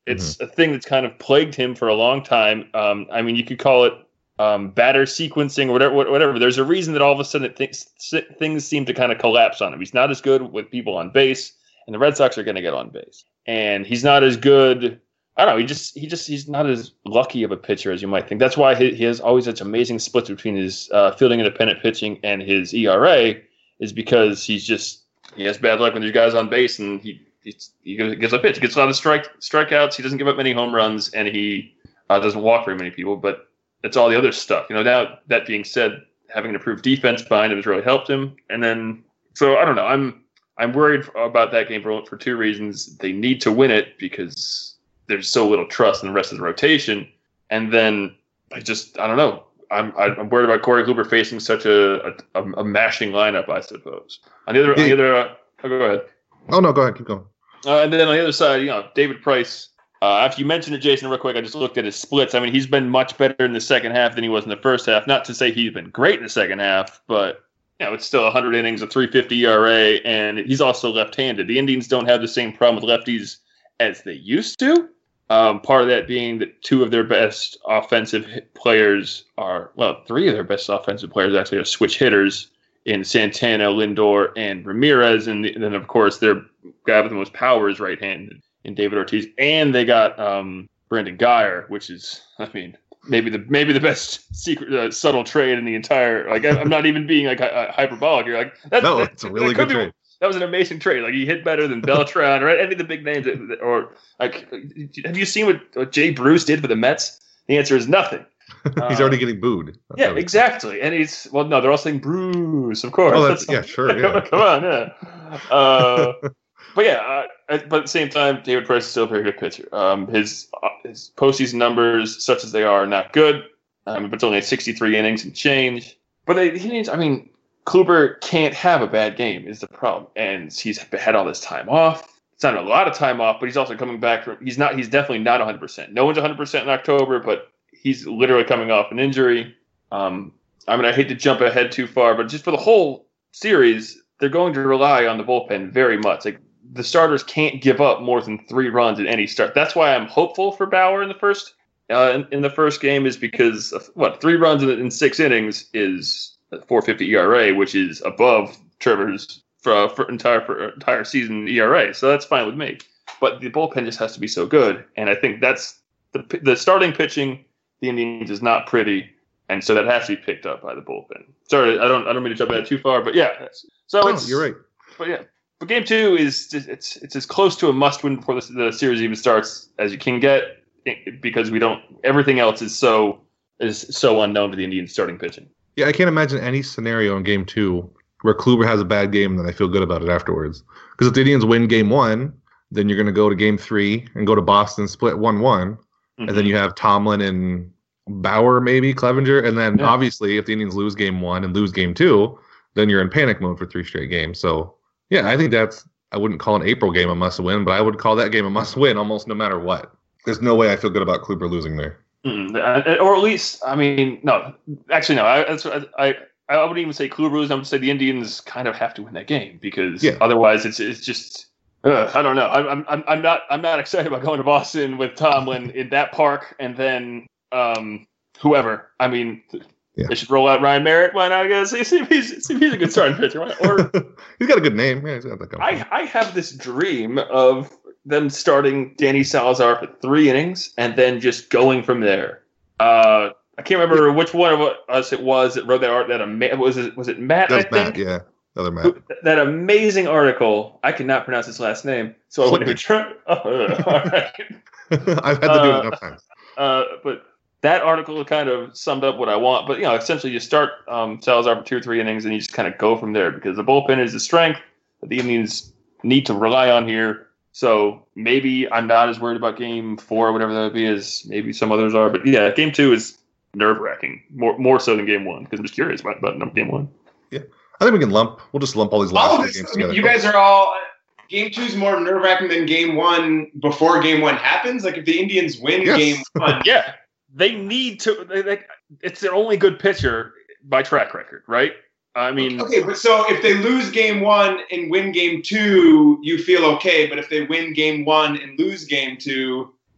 It's mm-hmm. a thing that's kind of plagued him for a long time. Um, I mean, you could call it um, batter sequencing or whatever. Whatever. There's a reason that all of a sudden things things seem to kind of collapse on him. He's not as good with people on base, and the Red Sox are going to get on base. And he's not as good. I don't know. He just he just he's not as lucky of a pitcher as you might think. That's why he, he has always such amazing splits between his uh, fielding independent pitching and his E R A. Is because he's just he has bad luck when there's guys on base, and he. He, he gets a pitch. He gets a lot of strike strikeouts. He doesn't give up many home runs, and he uh, doesn't walk very many people. But it's all the other stuff. You know. Now that being said, having an improved defense behind him has really helped him. And then, so I don't know. I'm I'm worried about that game for for two reasons. They need to win it because there's so little trust in the rest of the rotation. And then I just I don't know. I'm I'm worried about Corey Kluber facing such a a, a mashing lineup. I suppose. On the other on the other, uh, oh, go ahead. Oh no, go ahead. Keep going. Uh, and then on the other side, you know, David Price. Uh, after you mentioned it, Jason, real quick, I just looked at his splits. I mean, he's been much better in the second half than he was in the first half. Not to say he's been great in the second half, but you know, it's still one hundred innings, a three fifty E R A, and he's also left-handed. The Indians don't have the same problem with lefties as they used to. Um, part of that being that two of their best offensive players are, well, three of their best offensive players actually are switch hitters in Santana, Lindor, and Ramirez. And then, of course, their guy with the most power is right-handed in David Ortiz. And they got um, Brandon Guyer, which is, I mean, maybe the maybe the best secret uh, subtle trade in the entire. Like, I'm not even being like uh, hyperbolic here. Like, that's, no, that, it's a really that good be, trade. That was an amazing trade. Like, he hit better than Beltran or any of the big names. That, or like, have you seen what, what Jay Bruce did for the Mets? The answer is nothing. He's already getting booed. That's yeah, exactly. And he's well, no, they're all saying Bruce, of course. Oh, that's, that's yeah, sure. Yeah. Come on, yeah. Uh, but yeah, uh, but at the same time, David Price is still a very good pitcher. Um, his uh, his postseason numbers, such as they are, are not good. Um, but it's only sixty-three innings and change. But they, he needs. I mean, Kluber can't have a bad game is the problem, and he's had all this time off. It's not a lot of time off, but he's also coming back from. He's not. He's definitely not one hundred percent. No one's one hundred percent in October, but he's literally coming off an injury. Um, I mean, I hate to jump ahead too far, but just for the whole series, they're going to rely on the bullpen very much. Like the starters can't give up more than three runs in any start. That's why I'm hopeful for Bauer in the first uh, in, in the first game is because of, what three runs in, in six innings is a four fifty E R A, which is above Trevor's for, for entire for entire season E R A. So that's fine with me. But the bullpen just has to be so good, and I think that's the the starting pitching. The Indians is not pretty, and so that has to be picked up by the bullpen. Sorry, I don't I don't mean to jump ahead too far, but yeah. So no, it's you're right. But yeah, but game two is just, it's it's as close to a must-win before the, the series even starts as you can get because we don't everything else is so is so unknown to the Indians starting pitching. Yeah, I can't imagine any scenario in game two where Kluber has a bad game and then I feel good about it afterwards. Because if the Indians win game one, then you're going to go to game three and go to Boston, split one one. Mm-hmm. And then you have Tomlin and Bauer, maybe Clevenger, and then yeah. obviously if the Indians lose game one and lose game two, then you're in panic mode for three straight games. So yeah, I think that's I wouldn't call an April game a must win, but I would call that game a must win almost no matter what. There's no way I feel good about Kluber losing there, mm-hmm. or at least I mean no, actually no. I that's, I I wouldn't even say Kluber losing. I would say the Indians kind of have to win that game because yeah. otherwise it's it's just. Uh, I don't know. I'm I'm I'm not I'm not excited about going to Boston with Tomlin in that park and then um, whoever. I mean, yeah. they should roll out Ryan Merritt. Why not? I guess see, see if he's see if he's a good starting pitcher. Or he's got a good name. Yeah, he's got that kind of I I have this dream of them starting Danny Salazar for three innings and then just going from there. Uh, I can't remember which one of us it was that wrote that art. That ama- was it was it Matt? That's I think? Matt. Yeah. Other Matt. That amazing article. I cannot pronounce his last name, so I wouldn't even try. Oh, all right. I've had to do it enough times. Uh, but that article kind of summed up what I want. But you know, essentially, you start um, Salazar for two or three innings, and you just kind of go from there because the bullpen is the strength that the Indians need to rely on here. So maybe I'm not as worried about game four or whatever that would be as maybe some others are. But yeah, game two is nerve wracking, more more so than game one because I'm just curious about, about game one. Yeah. I think we can lump. We'll just lump all these last all this, games I mean, together. You guys are all game two is more nerve wracking than game one before game one happens. Like if the Indians win yes. game one, yeah, they need to. They, they, it's their only good pitcher by track record, right? I mean, okay, but so if they lose game one and win game two, you feel okay. But if they win game one and lose game two,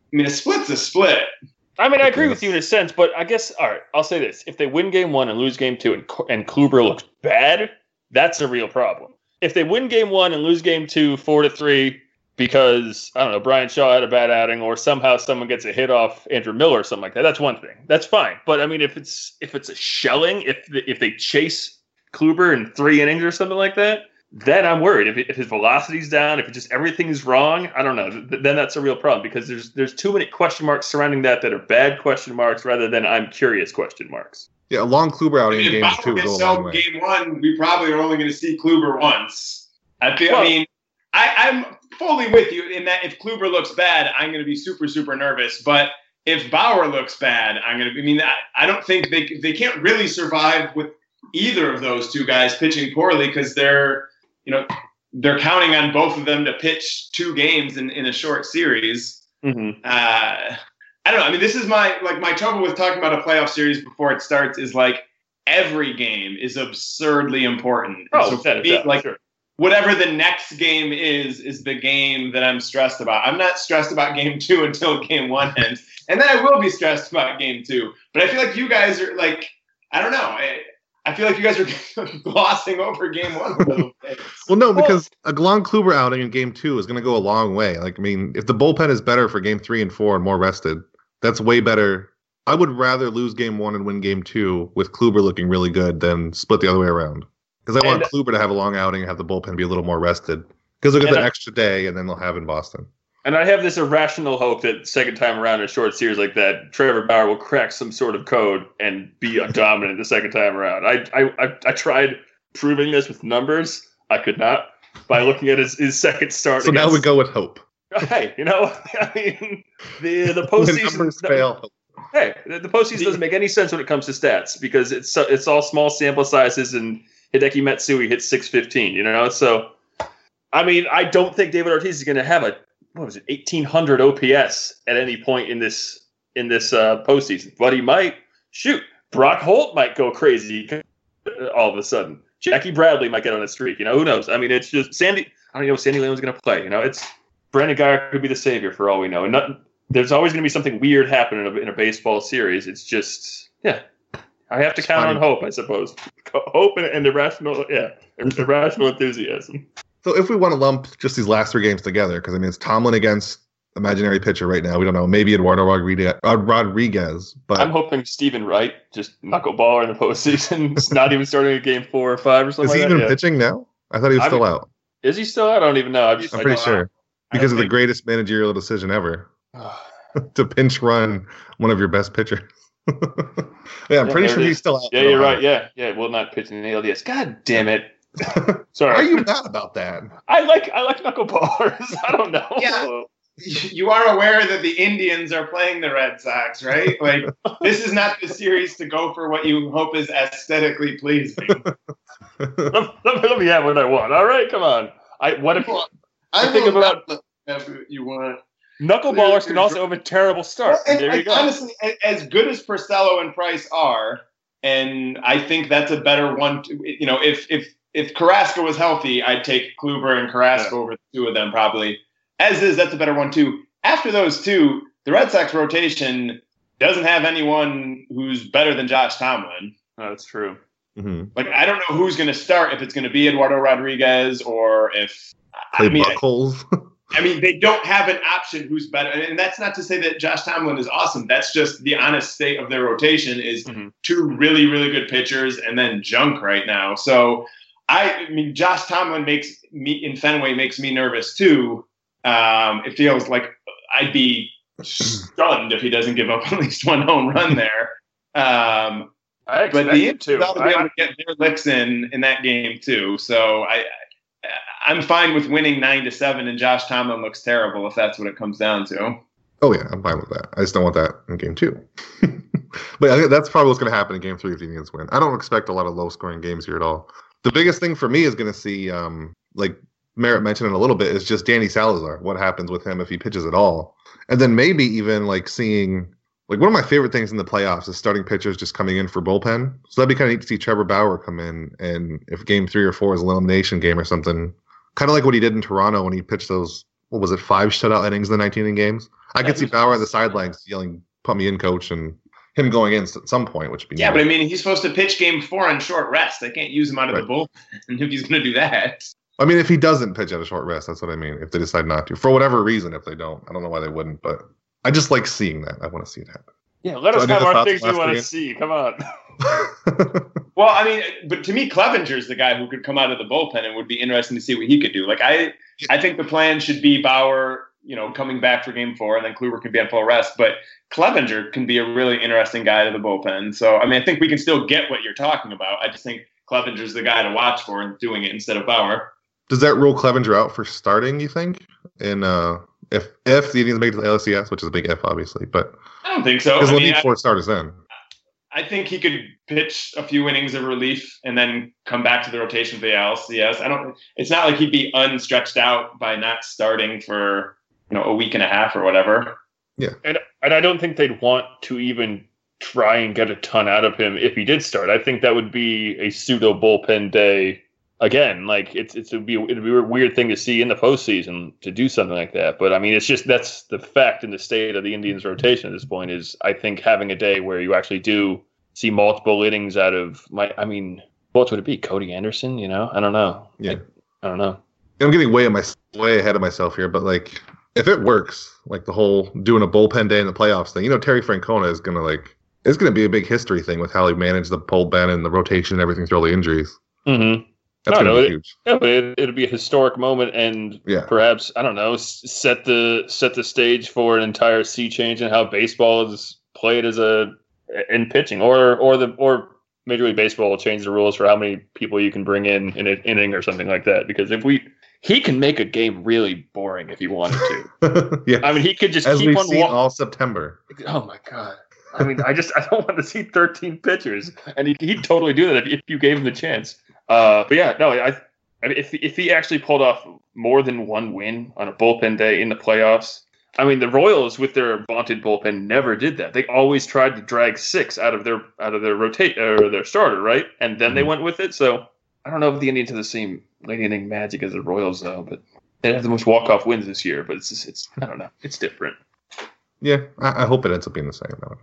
I mean, a split's a split. I mean, I agree with you in a sense, but I guess, all right, I'll say this. If they win game one and lose game two and, and Kluber looks bad, that's a real problem. If they win game one and lose game two, four to three, because, I don't know, Brian Shaw had a bad outing or somehow someone gets a hit off Andrew Miller or something like that, that's one thing. That's fine. But, I mean, if it's if it's a shelling, if if they chase Kluber in three innings or something like that, then I'm worried. If, if his velocity's down, if it just everything's wrong, I don't know. Th- then that's a real problem because there's there's too many question marks surrounding that that are bad question marks rather than I'm curious question marks. Yeah, a long Kluber outing in If game Bauer two gets will go a long sold way. game one, we probably are only going to see Kluber once. I feel. Well- I mean, I, I'm fully with you in that if Kluber looks bad, I'm going to be super super nervous. But if Bauer looks bad, I'm going to. I mean, I, I don't think they they can't really survive with either of those two guys pitching poorly because they're you know. They're counting on both of them to pitch two games in, in a short series. Mm-hmm. Uh, I don't know. I mean, this is my like my trouble with talking about a playoff series before it starts is like every game is absurdly important. And Oh, so for that, me, that, like sure. whatever the next game is, is the game that I'm stressed about. I'm not stressed about game two until game one ends, and then I will be stressed about game two. But I feel like you guys are like, I don't know. I, I feel like you guys are glossing over game one a little bit. Well, no, because a long Kluber outing in game two is going to go a long way. Like, I mean, if the bullpen is better for game three and four and more rested, that's way better. I would rather lose game one and win game two with Kluber looking really good than split the other way around. Because I want And- Kluber to have a long outing and have the bullpen be a little more rested. Because they'll get And that I- extra day and then they'll have in Boston. And I have this irrational hope that second time around in a short series like that, Trevor Bauer will crack some sort of code and be dominant the second time around. I, I I I tried proving this with numbers. I could not by looking at his, his second start. So now we go with hope. Hey, you know, I mean, the the When postseason. numbers fail. Hey, the, the postseason doesn't make any sense when it comes to stats because it's so- it's all small sample sizes and Hideki Matsui hit six fifteen. You know, so I mean, I don't think David Ortiz is going to have a what was it, eighteen hundred O P S at any point in this in this uh, postseason. But he might. Shoot, Brock Holt might go crazy all of a sudden. Jackie Bradley might get on a streak. You know, who knows? I mean, it's just Sandy. I don't know if Sandy Leon's going to play. You know, it's Brandon Guyer could be the savior for all we know. And not, there's always going to be something weird happening in a, in a baseball series. It's just, yeah. I have to It's count funny. on hope, I suppose. Hope and, and irrational, yeah, irrational enthusiasm. So if we want to lump just these last three games together, because I mean it's Tomlin against imaginary pitcher right now. We don't know. Maybe Eduardo Rodriguez, uh, Rodriguez but I'm hoping Stephen Wright, just knuckleballer in the postseason, it's not even starting a game four or five or something is he like even that. Yeah. pitching now? I thought he was I still mean, out. Is he still out? I don't even know. I'm, just, I'm I pretty don't- sure because of the think- greatest managerial decision ever to pinch run one of your best pitchers. yeah, I'm Yeah, pretty there sure it he's is. still out. Yeah, you're right. Yeah, yeah. Well, not pitching the L D S. God damn it. Why Sorry. are you mad about that? I like I like knuckleballers. I don't know. Yeah. You are aware that the Indians are playing the Red Sox, right? Like, this is not the series to go for what you hope is aesthetically pleasing. let, let me, let me have what I want. All right, come on. I what if I think will about- not have what you want. knuckleballers can also have a terrible start? And, there you and go. honestly, a- as good as Purcello and Price are, and I think that's a better one. To, you know, if if if Carrasco was healthy, I'd take Kluber and Carrasco Yeah. over the two of them probably. As is, that's a better one too. After those two, the Red Sox rotation doesn't have anyone who's better than Josh Tomlin. No, that's true. Mhm. Like, I don't know who's going to start, if it's going to be Eduardo Rodriguez or if Play I mean, buckholes. I mean, they don't have an option who's better. And that's not to say that Josh Tomlin is awesome. That's just the honest state of their rotation is Mhm. two really, really good pitchers and then junk right now. So, I, I mean, Josh Tomlin makes me in Fenway makes me nervous too. Um, it feels like I'd be stunned if he doesn't give up at least one home run there. Um, I but expect the it too. Indians ought to be I- able to get their licks in in that game too. So I, I'm fine with winning nine to seven, and Josh Tomlin looks terrible if that's what it comes down to. Oh yeah, I'm fine with that. I just don't want that in game two. But I think that's probably what's going to happen in game three if the Indians win. I don't expect a lot of low-scoring games here at all. The biggest thing for me is going to see, um, like Merritt mentioned in a little bit, is just Danny Salazar. What happens with him if he pitches at all? And then maybe even like seeing, like one of my favorite things in the playoffs is starting pitchers just coming in for bullpen. So that'd be kind of neat to see Trevor Bauer come in, and if game three or four is an elimination game or something, kind of like what he did in Toronto when he pitched those, what was it, five shutout innings in the nineteen inning games. I could see Bauer on the sidelines yelling, "Put me in, coach," and him going in at some point, which would be yeah. nice. But I mean, he's supposed to pitch game four on short rest. They can't use him out of right. the bullpen if he's going to do that. I mean, if he doesn't pitch at a short rest, that's what I mean. If they decide not to, for whatever reason, if they don't, I don't know why they wouldn't, but I just like seeing that. I want to see it happen. Yeah, let so us have our things we want to see. Come on. Well, I mean, but to me, Clevenger's the guy who could come out of the bullpen and would be interesting to see what he could do. Like, I, I think the plan should be Bauer, you know, coming back for game four, and then Kluber could be on full rest. But Clevenger can be a really interesting guy to the bullpen. So, I mean, I think we can still get what you're talking about. I just think Clevenger's the guy to watch for and doing it instead of Bauer. Does that rule Clevenger out for starting, you think? In uh, if if the Indians make it to the L C S, which is a big if, obviously, but I don't think so. Because we'll I mean, need four starters then. I think he could pitch a few innings of relief and then come back to the rotation for the L C S. I don't. It's not like he'd be unstretched out by not starting for you know a week and a half or whatever. Yeah, and and I don't think they'd want to even try and get a ton out of him if he did start. I think that would be a pseudo bullpen day again. Like it's it's it'd be it'd be a weird thing to see in the postseason to do something like that. But I mean, it's just that's the fact in the state of the Indians' rotation at this point is I think having a day where you actually do see multiple innings out of my. I mean, what would it be? Cody Anderson? You know, I don't know. Yeah, I, I don't know. I'm getting way my way ahead of myself here, but like if it works, like the whole doing a bullpen day in the playoffs thing, you know, Terry Francona is gonna like it's gonna be a big history thing with how he managed the bullpen and the rotation and everything through all the injuries. Mm-hmm. That's no, gonna no, be it, huge. Yeah, but it, it'll be a historic moment, and yeah. perhaps I don't know, set the set the stage for an entire sea change in how baseball is played as a in pitching, or or the or Major League Baseball will change the rules for how many people you can bring in in an inning or something like that. Because if we, he can make a game really boring if he wanted to. Yeah, I mean, he could just as keep we've on seen wa- all September. Oh my god! I mean, I just I don't want to see thirteen pitchers, and he he'd totally do that if, if you gave him the chance. Uh, but yeah, no, I, I mean, if if he actually pulled off more than one win on a bullpen day in the playoffs. I mean, the Royals with their vaunted bullpen never did that. They always tried to drag six out of their out of their rotate or their starter, right? And then mm-hmm. they went with it. So I don't know if the Indians have the same late inning magic as the Royals, though. But they have the most walk off wins this year. But it's just, it's I don't know, it's different. Yeah, I, I hope it ends up being the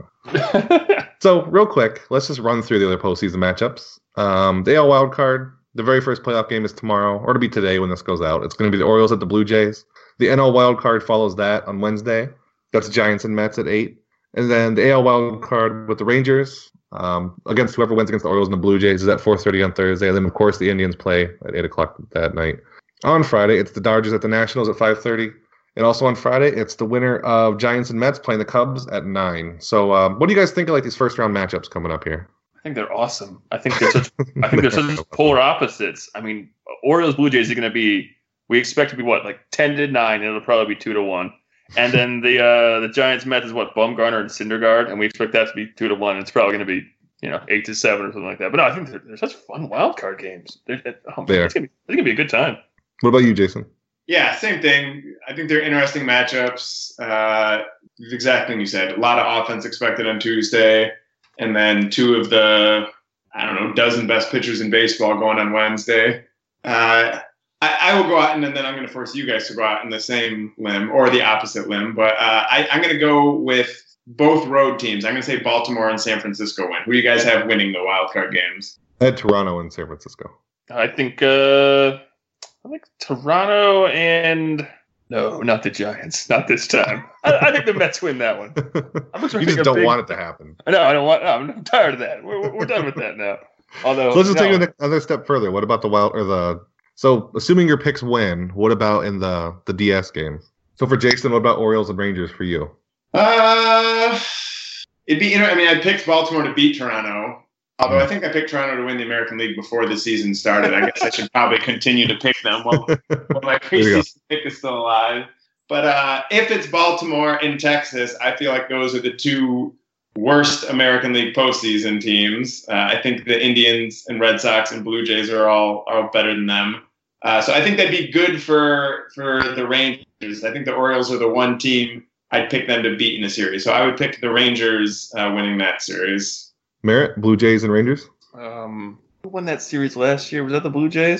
same. So real quick, let's just run through the other postseason matchups. Um, the A L wild card. The very first playoff game is tomorrow, or to be today when this goes out. It's going to be the Orioles at the Blue Jays. The N L wild card follows that on Wednesday. That's Giants and Mets at eight. And then the A L wild card with the Rangers um, against whoever wins against the Orioles and the Blue Jays is at four thirty on Thursday. And then, of course, the Indians play at eight o'clock that night. On Friday, it's the Dodgers at the Nationals at five thirty. And also on Friday, it's the winner of Giants and Mets playing the Cubs at nine. So um, what do you guys think of like these first-round matchups coming up here? I think they're awesome. I think they're such, I think they're such polar opposites. I mean, Orioles Blue Jays are going to be we expect to be what like ten to nine, and it'll probably be two to one. And then the uh, the Giants Mets is what Bumgarner and Syndergaard, and we expect that to be two to one. And it's probably going to be you know eight to seven or something like that. But no, I think they're, they're such fun wild card games. They're, oh, they are. It's going to be a good time. What about you, Jason? Yeah, same thing. I think they're interesting matchups. Uh, the exact thing you said. A lot of offense expected on Tuesday, and then two of the I don't know dozen best pitchers in baseball going on Wednesday. Uh, I, I will go out, and then I'm going to force you guys to go out in the same limb or the opposite limb. But uh, I, I'm going to go with both road teams. I'm going to say Baltimore and San Francisco win. Who do you guys have winning the wild card games? I had Toronto and San Francisco. I think uh, I think Toronto and no, not the Giants. Not this time. I, I think the Mets win that one. You just don't big, want it to happen. No, I don't want. No, I'm tired of that. We're we're done with that now. Although, so let's just no. take it another step further. What about the wild or the? So, assuming your picks win, what about in the, the D S games? So, for Jason, what about Orioles and Rangers for you? Uh, it'd be, you know, I mean, I picked Baltimore to beat Toronto, although I think I picked Toronto to win the American League before the season started. I guess I should probably continue to pick them while, while my preseason pick is still alive. But uh, if it's Baltimore in Texas, I feel like those are the two worst American League postseason teams. Uh, I think the Indians and Red Sox and Blue Jays are all are better than them. Uh, so I think that'd be good for for the Rangers. I think the Orioles are the one team I'd pick them to beat in a series. So I would pick the Rangers uh, winning that series. Merritt, Blue Jays and Rangers? Um, who won that series last year? Was that the Blue Jays?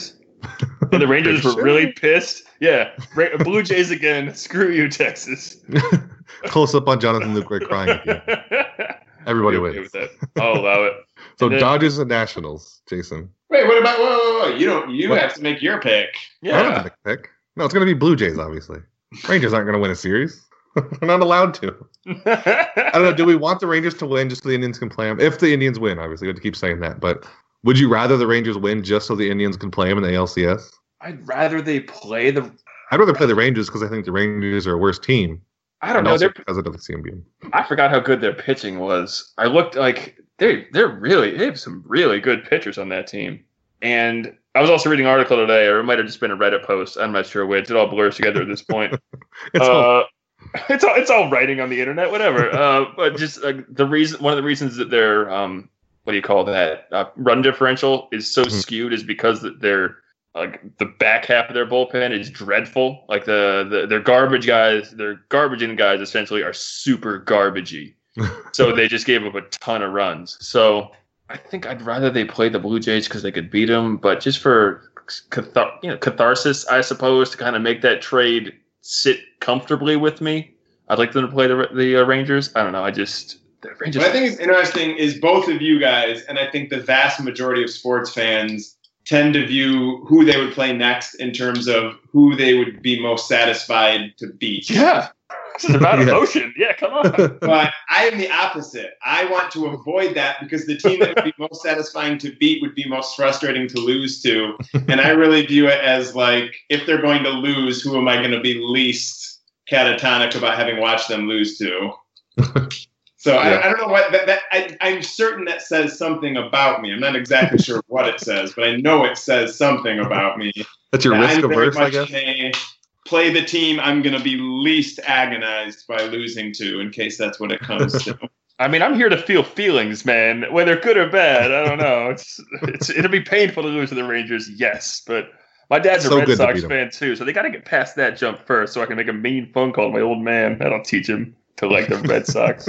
And the Rangers were Sure. really pissed. Yeah, Ra- Blue Jays again. Screw you, Texas. Close up on Jonathan Lucroy crying at the end. Everybody Okay wins. with that. I'll allow it. So And then- Dodgers and Nationals, Jason. Wait, what about? Whoa, whoa, whoa! You don't. You What? have to make your pick. I don't have Yeah. to pick. No, it's going to be Blue Jays, obviously. Rangers aren't going to win a series. They're not allowed to. I don't know. Do we want the Rangers to win just so the Indians can play them? If the Indians win, obviously, we have to keep saying that. But would you rather the Rangers win just so the Indians can play them in the A L C S? I'd rather they play the. I'd rather play the Rangers because I think the Rangers are a worse team. I don't And know. also They're, because of the C M B M. I forgot how good their pitching was. I looked like they they're really they have some really good pitchers on that team. And I was also reading an article today, or it might have just been a Reddit post. I'm not sure which. It all blurs together at this point. It's uh, all- it's all it's all writing on the internet, whatever. Uh, but just like the reason, one of the reasons that their um, what do you call that uh, run differential is so Mhm. skewed is because that they're like the back half of their bullpen is dreadful. Like the, the their garbage guys, their garbage in guys essentially are super garbagey. So they just gave up a ton of runs. So I think I'd rather they play the Blue Jays because they could beat them, but just for cathar- you know, catharsis, I suppose, to kind of make that trade sit comfortably with me, I'd like them to play the the uh, Rangers. I don't know. I just the Rangers. What I think is interesting is both of you guys, and I think the vast majority of sports fans tend to view who they would play next in terms of who they would be most satisfied to beat. Yeah, this is about Yeah. emotion. Yeah, come on. But I am the opposite. I want to avoid that because the team that would be most satisfying to beat would be most frustrating to lose to. And I really view it as like, if they're going to lose, who am I going to be least catatonic about having watched them lose to? So Yeah. I, I don't know what that, that I, I'm certain that says something about me. I'm not exactly sure what it says, but I know it says something about me. That's your That risk I'm very averse, I much guess. a play the team I'm going to be least agonized by losing to, in case that's what it comes to. I mean, I'm here to feel feelings, man. Whether good or bad, I don't know. It's it's it'll be painful to lose to the Rangers, yes, but my dad's a So Red good to Sox beat 'em. fan too, so they got to get past that jump first, so I can make a mean phone call to my old man. That'll teach him to like the Red Sox.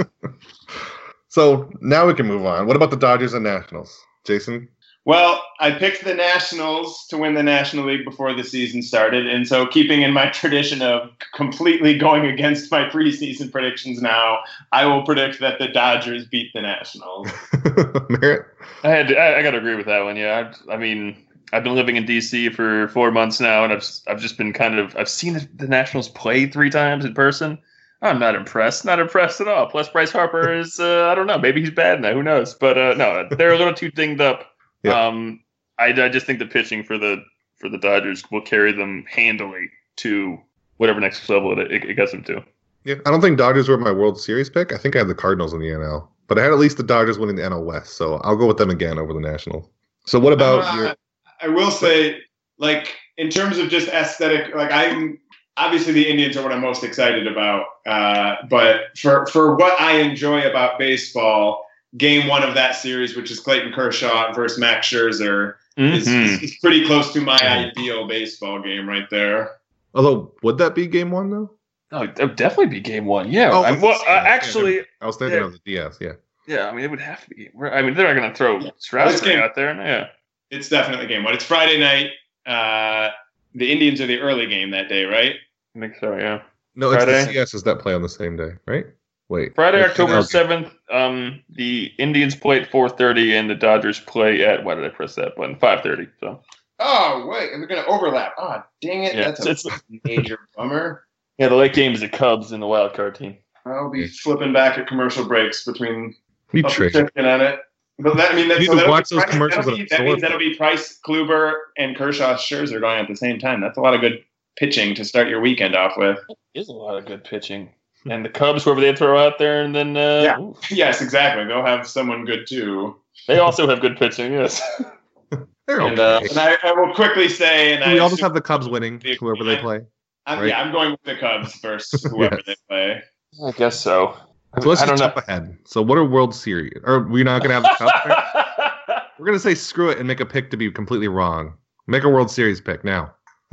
So now we can move on. What about the Dodgers and Nationals, Jason? Well, I picked the Nationals to win the National League before the season started, and so keeping in my tradition of completely going against my preseason predictions now, I will predict that the Dodgers beat the Nationals. Merritt? I had to, I, I got to agree with that one. Yeah, I, I mean, I've been living in D C for four months now, and I've I've just been kind of I've seen the, the Nationals play three times in person. I'm not impressed. Not impressed at all. Plus, Bryce Harper is uh, I don't know. Maybe he's bad now. Who knows? But uh, no, they're a little too dinged up. Yeah. Um, I, I just think the pitching for the for the Dodgers will carry them handily to whatever next level it, it, it gets them to. Yeah, I don't think Dodgers were my World Series pick. I think I had the Cardinals in the N L, but I had at least the Dodgers winning the N L West, so I'll go with them again over the Nationals. So what about Uh, your? I will say, like, in terms of just aesthetic, like, I'm obviously the Indians are what I'm most excited about. Uh, but for for what I enjoy about baseball, game one of that series, which is Clayton Kershaw versus Max Scherzer, is, Mhm. is, is pretty close to my ideal baseball game right there. Although, would that be Game One though? No, it would definitely be game one. Yeah. Oh, I, it's- well, uh, yeah, actually, I was thinking Yeah. of the D S. Yeah, yeah. I mean, it would have to be. I mean, they're not going to throw Well, it's Strasburg game- out there. Yeah. It's definitely game one. It's Friday night. Uh, the Indians are the early game that day, right? I think so. Yeah. no, it's Friday? the C S's that play on the same day, right? Wait, Friday, It's October N L game. seventh. Um, the Indians play at four thirty, and the Dodgers play at why did I press that button? Five thirty. So Oh, wait. And they're going to overlap. Oh, dang it. yeah, That's a it's, it's major bummer. yeah. The late game is the Cubs and the wild card team. I'll be flipping back at commercial breaks between You I'll be trick. checking on it. But that, I mean, that's, You so need to that'll watch be those Price- commercials That'll be, at that the means store. that'll be Price, Kluber, and Kershaw Scherzer going at the same time. That's a lot of good pitching to start your weekend off with. Is a lot of good pitching, and the Cubs, whoever they throw out there, and then uh, Yeah. ooh, Yes, exactly. They'll have someone good too. they also have good pitching. Yes. They're And, uh, okay. and I, I will quickly say, and I we all just assume- have the Cubs winning, whoever they play. I'm, right? yeah, I'm going with the Cubs versus whoever Yes. they play. I guess so. So let's I don't just jump know. ahead. So what are World Series? Are we not going to have the Cubs pick? We're going to say screw it and make a pick to be completely wrong. Make a World Series pick now.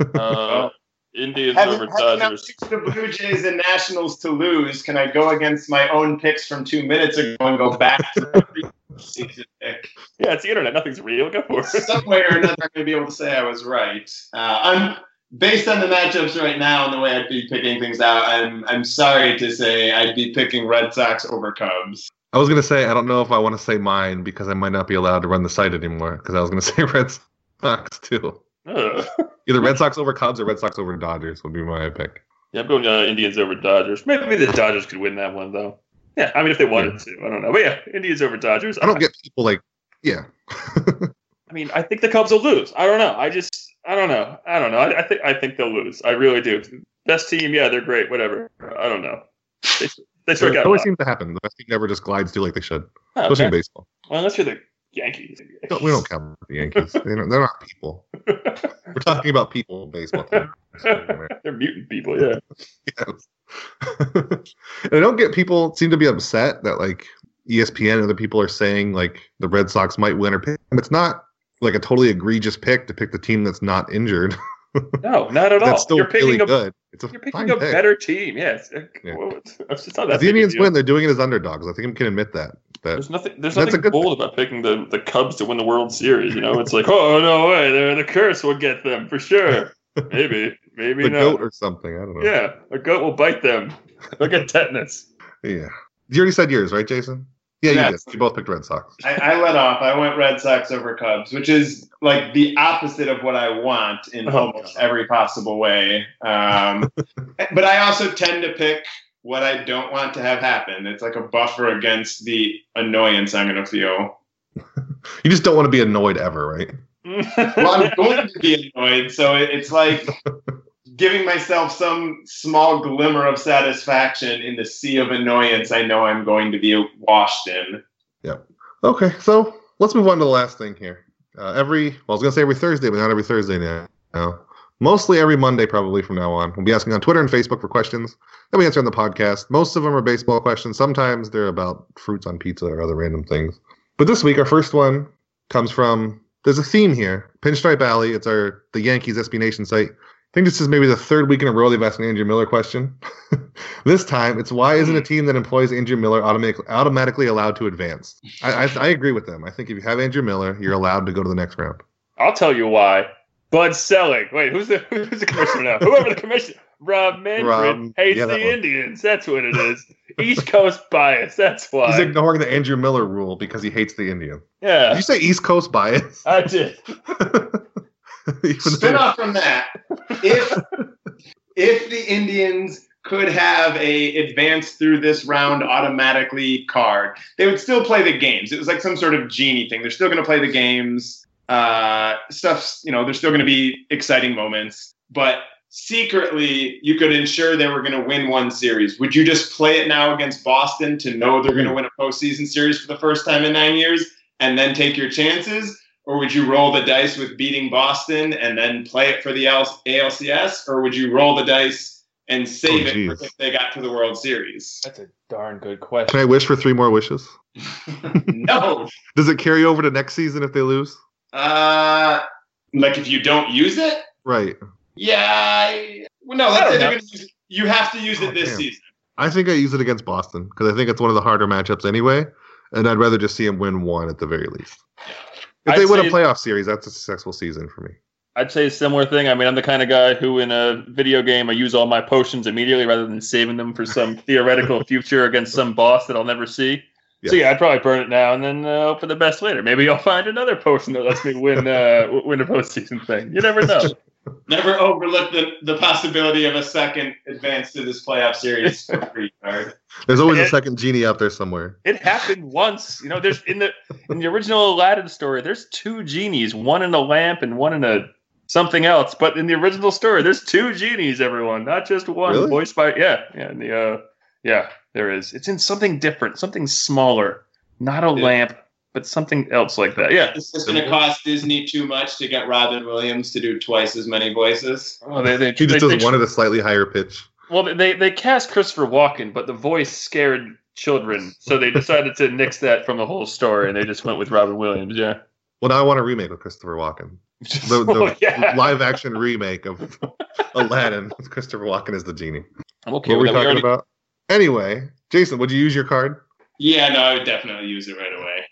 uh, Indians Having, over having not Dodgers. picked the Blue Jays and Nationals to lose, can I go against my own picks from two minutes ago and go back to the preseason pick. Yeah, it's the internet. Nothing's real. Go for it. Some way or another, I'm going to be able to say I was right. Uh, I'm based on the matchups right now and the way I'd be picking things out. I'm I'm sorry to say I'd be picking Red Sox over Cubs. I was gonna say I don't know if I want to say mine because I might not be allowed to run the site anymore. Because I was gonna say Red Sox too. Ugh. Either Red Sox over Cubs or Red Sox over Dodgers would be my pick. Yeah, I'm going uh, Indians over Dodgers. Maybe the Dodgers could win that one though. Yeah, I mean if they wanted to, I don't know. But yeah, Indians over Dodgers. I don't get people like, yeah. I mean, I think the Cubs will lose. I don't know. I just, I don't know. I don't know. I, I think, I think they'll lose. I really do. Best team, yeah, they're great. Whatever. I don't know. They, they strike It out. always seems to happen. The best team never just glides through like they should, Oh, especially okay. in baseball. Well, unless you're the Yankees. No, we don't count the Yankees. They're not, they're not people. We're talking about people in baseball. They're mutant people. Yeah. Yes. And I don't get people seem to be upset that like E S P N and other people are saying like the Red Sox might win or pick. It's not like a totally egregious pick to pick the team that's not injured. No, not at all. That's still you're picking really a, good. It's a You're picking fine a pick. better team. Yes. Yeah. Well, it's, it's not that If the big a Indians deal. win, they're doing it as underdogs. I think we can admit that. that There's nothing. There's That's a nothing good bold about picking the, the Cubs to win the World Series. You know, it's like, oh no way, they're, the curse will get them for sure. Maybe, maybe the not. goat or something. I don't know. Yeah, a goat will bite them. They'll get tetanus. Yeah. You already said yours, right, Jason? Yeah, you Yes. did. You both picked Red Sox. I, I let off. I went Red Sox over Cubs, which is like the opposite of what I want in Oh, almost God. every possible way. Um, but I also tend to pick what I don't want to have happen. It's like a buffer against the annoyance I'm going to feel. You just don't want to be annoyed ever, right? Well, I'm going to be annoyed, so it, it's like giving myself some small glimmer of satisfaction in the sea of annoyance I know I'm going to be washed in. Okay, so let's move on to the last thing here. Uh, every, well, I was going to say every Thursday, but not every Thursday now. No. Mostly every Monday, probably from now on. We'll be asking on Twitter and Facebook for questions that we answer on the podcast. Most of them are baseball questions. Sometimes they're about fruits on pizza or other random things. But this week, our first one comes from, there's a theme here. Pinstripe Alley. It's our the Yankees S B Nation site. I think this is maybe the third week in a row they've asked an Andrew Miller question. This time, it's why isn't a team that employs Andrew Miller automatic, automatically allowed to advance? I, I, I agree with them. I think if you have Andrew Miller, you're allowed to go to the next round. I'll tell you why. Bud Selig. Wait, who's the who's the commissioner now? Whoever the commissioner. Rob Manfred Rob- hates yeah, the that one. Indians. That's what it is. East Coast bias. That's why. He's ignoring the Andrew Miller rule because he hates the Indians. Did yeah, you say East Coast bias? I did. Even Spin though- off from that. If if the Indians could have a advance through this round automatically card, they would still play the games. It was like some sort of genie thing. They're still going to play the games. Uh, stuff, you know, there's still going to be exciting moments, but secretly you could ensure they were going to win one series. Would you just play it now against Boston to know they're going to win a postseason series for the first time in nine years and then take your chances? Or would you roll the dice with beating Boston and then play it for the A L C S? Or would you roll the dice and save Oh, it geez. if they got to the World Series? That's a darn good Can question. I wish for three more wishes? No. Does it carry over to next season if they lose? Uh, like if you don't use it? Right. Yeah. I, well, no, I let's don't say they're know. going to use it. You have to use Oh, it this damn. season. I think I use it against Boston because I think it's one of the harder matchups anyway, and I'd rather just see him win one at the very least. If I'd they win a say- playoff series, that's a successful season for me. I'd say a similar thing. I mean, I'm the kind of guy who, in a video game, I use all my potions immediately rather than saving them for some theoretical future against some boss that I'll never see. So Yeah. yeah, I'd probably burn it now and then uh, hope for the best later. Maybe I'll find another potion that lets me win uh, w- win a postseason thing. You never know. Never overlook the, the possibility of a second advance to this playoff series for free card. There's always a It- second genie out there somewhere. It happened once. You know, there's in the in the original Aladdin story, there's two genies, one in a lamp and one in a something else. But in the original story, there's two genies, everyone, not just one. Really? Voiced by yeah, yeah, in the uh, yeah, there is. It's in something different, something smaller, not a Yeah. lamp, but something else like that. Yeah. Is this going to cost Disney too much to get Robin Williams to do twice as many voices? Oh, they they He just they, does they, one at a slightly higher pitch. Well, they they cast Christopher Walken, but the voice scared children, so they decided to nix that from the whole story, and they just went with Robin Williams. Yeah. Well, now I want a remake with Christopher Walken. The, the Oh, yeah. live action remake of Aladdin with Christopher Walken as the genie. I'm okay What were we with that. We talking already- about? Anyway, Jason, would you use your card? Yeah, no, I would definitely use it right away.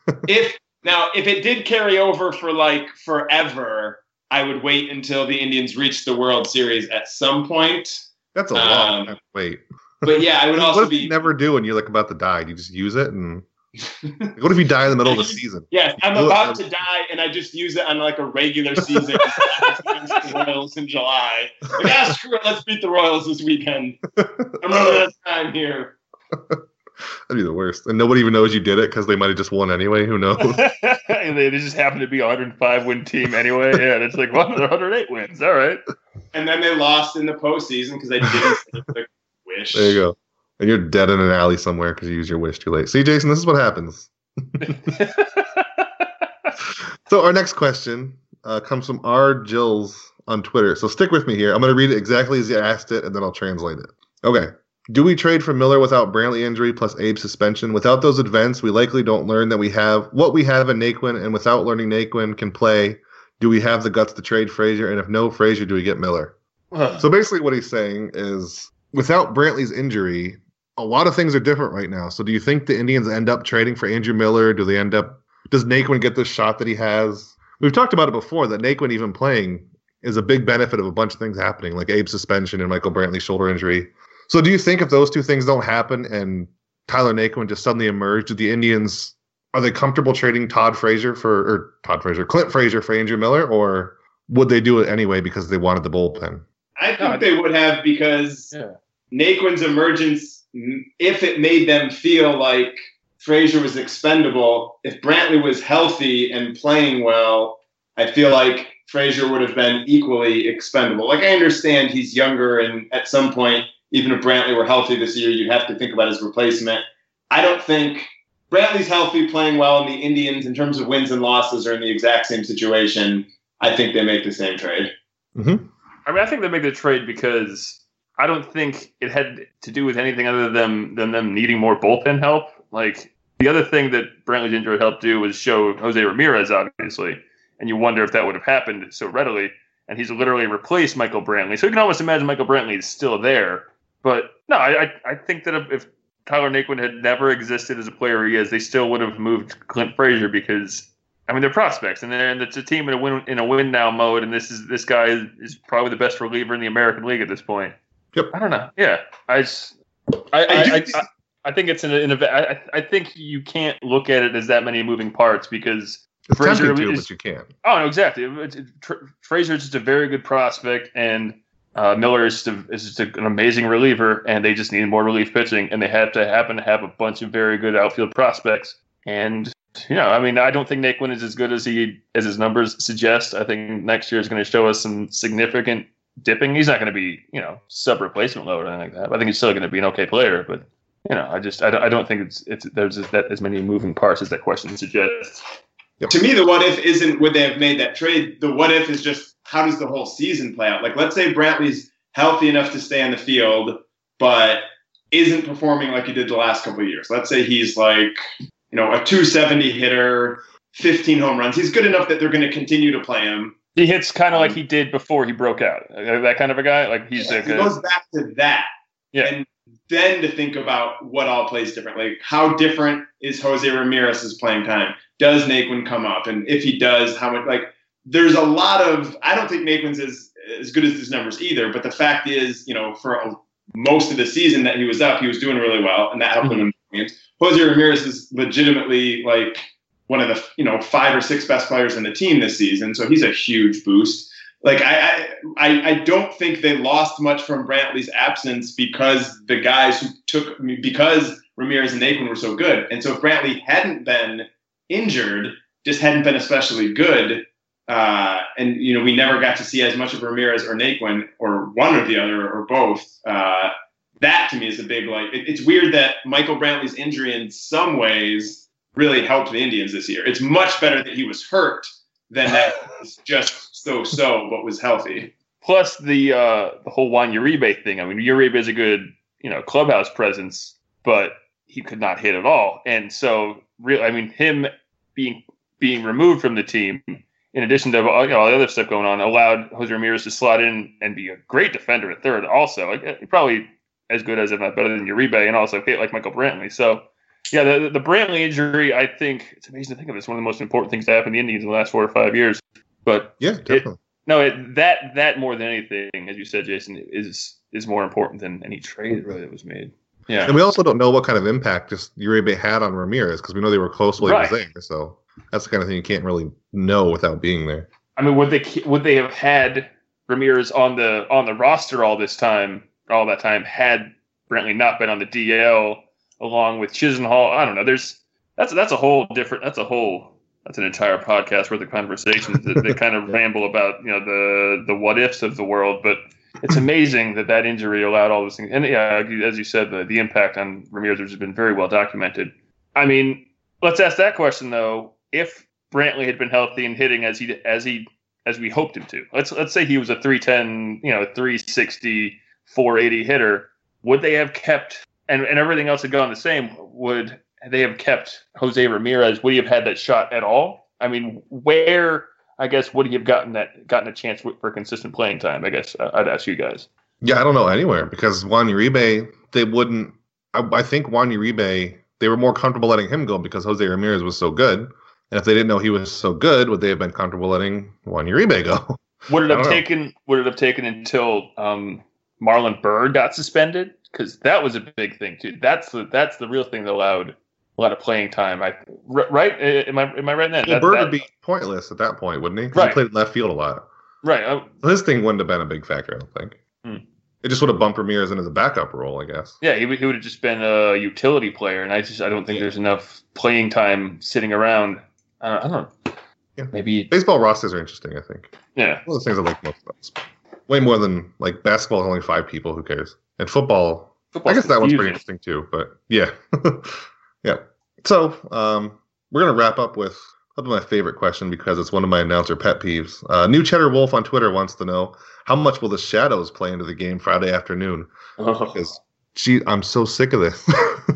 if now if it did carry over for like forever, I would wait until the Indians reached the World Series at some point. That's a long um, time to wait. But yeah, I would also what if be you never do and you're like about to die? You just use it and what if you die in the middle of the season? Yes, I'm about to die and I just use it on like a regular season against the Royals in July. Like, ah, screw it, let's beat the Royals this weekend. I'm running out of time here. That'd be the worst. And nobody even knows you did it because they might have just won anyway. Who knows? They just happen to be a one hundred five win team anyway. Yeah, and it's like, well, they're one hundred eight wins. All right. And then they lost in the postseason because they didn't say the wish. There you go. And you're dead in an alley somewhere because you used your wish too late. See, Jason, this is what happens. So our next question uh, comes from R. Jills on Twitter. So stick with me here. I'm going to read it exactly as you asked it, and then I'll translate it. Okay. Do we trade for Miller without Brantley injury plus Abe suspension? Without those events, we likely don't learn that we have what we have in Naquin, and without learning Naquin can play, do we have the guts to trade Frazier? And if no Frazier, do we get Miller? So basically what he's saying is without Brantley's injury, a lot of things are different right now. So do you think the Indians end up trading for Andrew Miller? Do they end up – does Naquin get the shot that he has? We've talked about it before, that Naquin even playing is a big benefit of a bunch of things happening, like Abe's suspension and Michael Brantley's shoulder injury. So do you think if those two things don't happen and Tyler Naquin just suddenly emerged, do the Indians – are they comfortable trading Todd Frazier for – or Todd Frazier, Clint Frazier for Andrew Miller, or would they do it anyway because they wanted the bullpen? I think they would have because yeah. Naquin's emergence, if it made them feel like Frazier was expendable, if Brantley was healthy and playing well, I feel like Frazier would have been equally expendable. Like, I understand he's younger, and at some point, even if Brantley were healthy this year, you'd have to think about his replacement. I don't think Brantley's healthy, playing well, and the Indians, in terms of wins and losses, are in the exact same situation. I think they make the same trade. Mm-hmm. I mean, I think they make the trade because I don't think it had to do with anything other than, than them needing more bullpen help. Like, the other thing that Brantley's injury helped do was show Jose Ramirez, obviously, and you wonder if that would have happened so readily. And he's literally replaced Michael Brantley. So you can almost imagine Michael Brantley is still there. But no, I, I, I think that if Tyler Naquin had never existed as a player he is, they still would have moved Clint Frazier because, I mean, they're prospects, and, they're, and it's a team in a win in a win now mode. And this is this guy is, is probably the best reliever in the American League at this point. Yep. I don't know. Yeah, I just, I, I, I, I, I think it's an, an I, I think you can't look at it as that many moving parts because it's Frazier tempting to, is, but you can. Oh no, exactly. It, it, Tra- Frazier is just a very good prospect, and uh, Miller is just, a, is just a, an amazing reliever, and they just need more relief pitching, and they had to happen to have a bunch of very good outfield prospects. And you know, I mean, I don't think Naquin is as good as he as his numbers suggest. I think next year is going to show us some significant dipping. He's not going to be, you know, sub replacement load or anything like that. But I think he's still going to be an okay player. But you know, I just I don't, I don't think it's it's there's that as many moving parts as that question suggests. Yep. To me, the what if isn't would they have made that trade. The what if is just how does the whole season play out? Like, let's say Brantley's healthy enough to stay on the field, but isn't performing like he did the last couple of years. Let's say he's like, you know, a two seventy hitter, fifteen home runs. He's good enough that they're going to continue to play him. He hits kind of like he did before he broke out. That kind of a guy. Like he's yeah, a he goes back to that. Yeah. And then to think about what all plays differently. How different is Jose Ramirez's playing time? Does Naquin come up? And if he does, how much? Like, there's a lot of. I don't think Naquin's as as good as his numbers either. But the fact is, you know, for a, most of the season that he was up, he was doing really well, and that helped him in games. Jose Ramirez is legitimately like one of the, you know, five or six best players in the team this season. So he's a huge boost. Like, I, I, I don't think they lost much from Brantley's absence because the guys who took, because Ramirez and Naquin were so good. And so if Brantley hadn't been injured, just hadn't been especially good, uh, and, you know, we never got to see as much of Ramirez or Naquin or one or the other or both, uh, that to me is a big, like, it, it's weird that Michael Brantley's injury in some ways really helped the Indians this year. It's much better that he was hurt than that was just so-so but was healthy. Plus the uh, the whole Juan Uribe thing. I mean, Uribe is a good, you know, clubhouse presence, but he could not hit at all. And so, really, I mean, him being being removed from the team, in addition to, you know, all the other stuff going on, allowed Jose Ramirez to slot in and be a great defender at third also. Like, probably as good as, if not better than Uribe, and also hit like Michael Brantley. So Yeah, the, the Brantley injury, I think, it's amazing to think of. It's one of the most important things to happen to the Indians in the last four or five years. But yeah, definitely. It, no, it, that that more than anything, as you said, Jason, is is more important than any trade really that was made. Yeah, and we also don't know what kind of impact just Uribe had on Ramirez because we know they were close while right. he was there. So that's the kind of thing you can't really know without being there. I mean, would they would they have had Ramirez on the on the roster all this time, all that time, had Brantley not been on the D L along with Chisenhall? I don't know. There's that's that's a whole different. That's a whole. That's an entire podcast worth of conversations that, that kind of ramble about, you know, the the what ifs of the world. But it's amazing that that injury allowed all those things. And yeah, as you said, the, the impact on Ramirez has been very well documented. I mean, let's ask that question though. If Brantley had been healthy and hitting as he as he as we hoped him to, let's let's say he was a three ten, you know, three sixty, four eighty hitter, would they have kept and, and everything else had gone the same? Would they have kept Jose Ramirez? Would he have had that shot at all? I mean, where, I guess, would he have gotten that gotten a chance for consistent playing time? I guess I'd ask you guys. Yeah, I don't know anywhere because Juan Uribe, they wouldn't. I, I think Juan Uribe, they were more comfortable letting him go because Jose Ramirez was so good. And if they didn't know he was so good, would they have been comfortable letting Juan Uribe go? Would it have taken? Know. Would it have taken until um, Marlon Byrd got suspended? Because that was a big thing too. That's the that's the real thing that allowed a lot of playing time. I right? Am I am I right then? Well, that, Bird that, would be pointless at that point, wouldn't he? Right. He played left field a lot. Right. I, so his thing wouldn't have been a big factor, I don't think. Hmm. It just would have bumped Ramirez into the backup role, I guess. Yeah, he, he would have just been a utility player, and I just I don't think yeah. there's enough playing time sitting around. I don't, I don't know. Yeah. Maybe baseball rosters are interesting, I think. Yeah. One of the things I like most about it. Way more than like basketball is only five people, who cares? And football, Football's I guess that confusing. One's pretty interesting too, but yeah. yeah. So, um, we're going to wrap up with probably my favorite question because it's one of my announcer pet peeves. Uh, New Cheddar Wolf on Twitter wants to know, how much will the Shadows play into the game Friday afternoon? Oh. Because, gee, I'm so sick of this.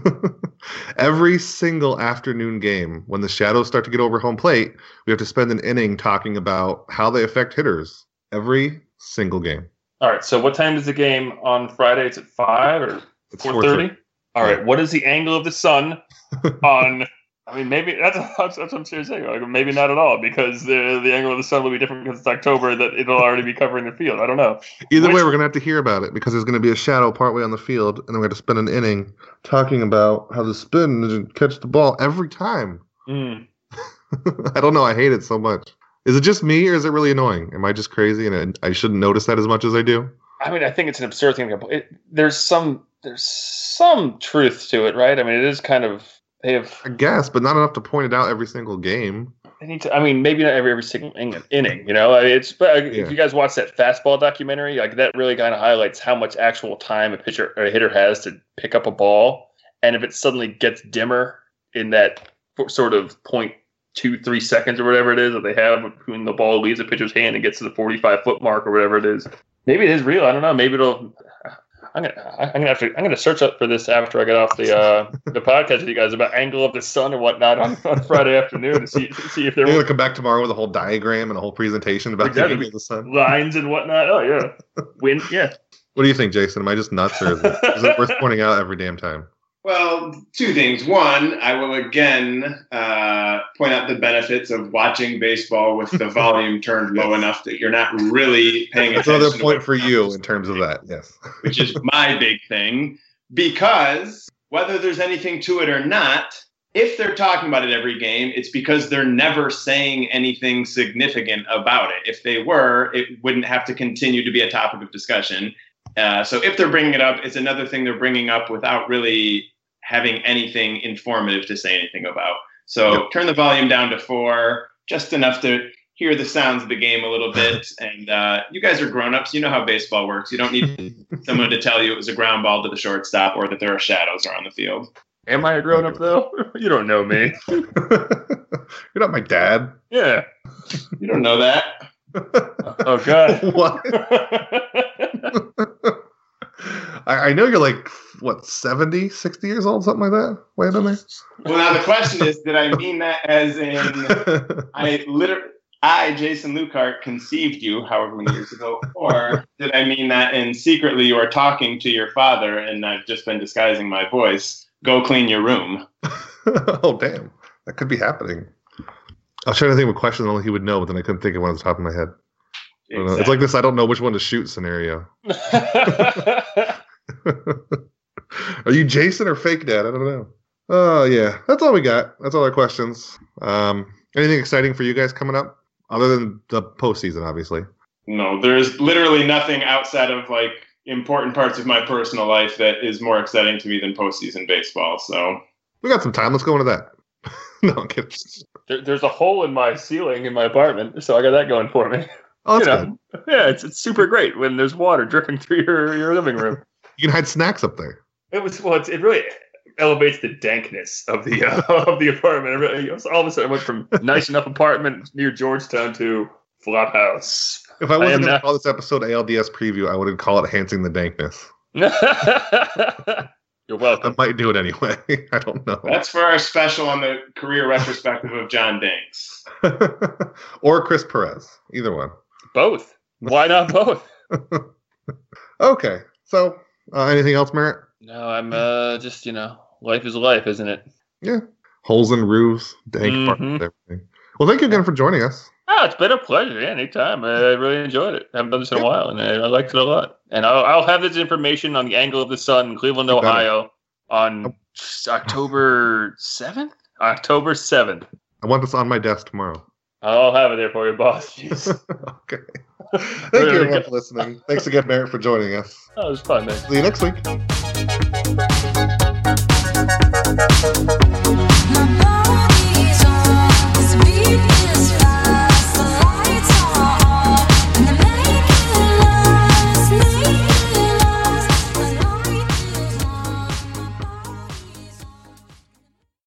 Every single afternoon game, when the Shadows start to get over home plate, we have to spend an inning talking about how they affect hitters. Every single game. All right, so what time is the game on Friday? It's at five or four thirty? All right, what is the angle of the sun on? I mean, maybe that's, that's what I'm seriously saying. Like, maybe not at all, because the the angle of the sun will be different because it's October. That it'll already be covering the field. I don't know. Either Which, way, we're gonna have to hear about it because there's gonna be a shadow partway on the field, and then we're gonna spend an inning talking about how the spin doesn't catch the ball every time. Mm. I don't know. I hate it so much. Is it just me, or is it really annoying? Am I just crazy, and I shouldn't notice that as much as I do? I mean, I think it's an absurd thing. It, there's some there's some truth to it, right? I mean, it is kind of they have. I guess, but not enough to point it out every single game. They need to. I mean, maybe not every every single inning. You know, I mean, it's. But yeah. If you guys watch that fastball documentary, like that really kind of highlights how much actual time a pitcher or a hitter has to pick up a ball, and if it suddenly gets dimmer in that sort of point. two, three seconds or whatever it is that they have when the ball leaves the pitcher's hand and gets to the forty-five foot mark or whatever it is. Maybe it is real. I don't know. Maybe it'll. I'm gonna. I'm gonna have to. I'm gonna search up for this after I get off the uh, the podcast with you guys about angle of the sun and whatnot on, on Friday afternoon to see to see if they're gonna come back tomorrow with a whole diagram and a whole presentation about exactly. the angle of the sun, lines and whatnot. Oh yeah, wind. Yeah. What do you think, Jason? Am I just nuts, or is it, is it worth pointing out every damn time? Well, two things. One, I will again uh, point out the benefits of watching baseball with the volume turned low enough that you're not really paying attention. That's another point for you in terms of that, yes. Which is my big thing. Because whether there's anything to it or not, if they're talking about it every game, it's because they're never saying anything significant about it. If they were, it wouldn't have to continue to be a topic of discussion. Uh, so if they're bringing it up, it's another thing they're bringing up without really having anything informative to say anything about. So yep. Turn the volume down to four, just enough to hear the sounds of the game a little bit. And uh, you guys are grown-ups. You know how baseball works. You don't need someone to tell you it was a ground ball to the shortstop or that there are shadows around the field. Am I a grown-up, though? You don't know me. You're not my dad. Yeah. You don't know that. Oh, God. What? I, I know you're like, what, seventy, sixty years old, something like that? Way down there? Well, now the question is, did I mean that as in, I literally, I, Jason Lukart, conceived you however many years ago, or did I mean that in secretly you are talking to your father and I've just been disguising my voice? go clean your room. Oh, damn. That could be happening. I was trying to think of a question only he would know, but then I couldn't think of one off the top of my head. I don't know. It's like this I don't know which one to shoot scenario. Are you Jason or Fake Dad? I don't know. Oh, yeah. That's all we got. That's all our questions. Um, anything exciting for you guys coming up? Other than the postseason, obviously. No, there's literally nothing outside of like important parts of my personal life that is more exciting to me than postseason baseball. So we got some time. Let's go into that. No, I'm kidding. There, there's a hole in my ceiling in my apartment, so I got that going for me. Oh, that's you know, good. Yeah, it's it's super great when there's water dripping through your, your living room. You can hide snacks up there. It was well. It's, it really elevates the dankness of the uh, of the apartment. It really, all of a sudden, I went from nice enough apartment near Georgetown to flop house. If I wasn't I going to not... call this episode A L D S preview, I would call it Enhancing the Dankness. You're welcome. I might do it anyway. I don't know. That's for our special on the career retrospective of John Danks. Or Chris Perez. Either one. Both. Why not both? Okay. So, uh, anything else, Merritt? No, I'm uh, just, you know, life is life, isn't it? Yeah. Holes in roofs, dank Mm-hmm. parts, everything. Well, thank you again for joining us. Oh, it's been a pleasure. Yeah, anytime. I really enjoyed it. I haven't done this in a while, and I, I liked it a lot. And I'll, I'll have this information on the Angle of the Sun in Cleveland, Ohio on October seventh? October seventh. I want this on my desk tomorrow. I'll have it there for you, boss. Okay. Thank you, everyone, for listening. Thanks again, Merritt, for joining us. Oh, it was fun, man. See you next week.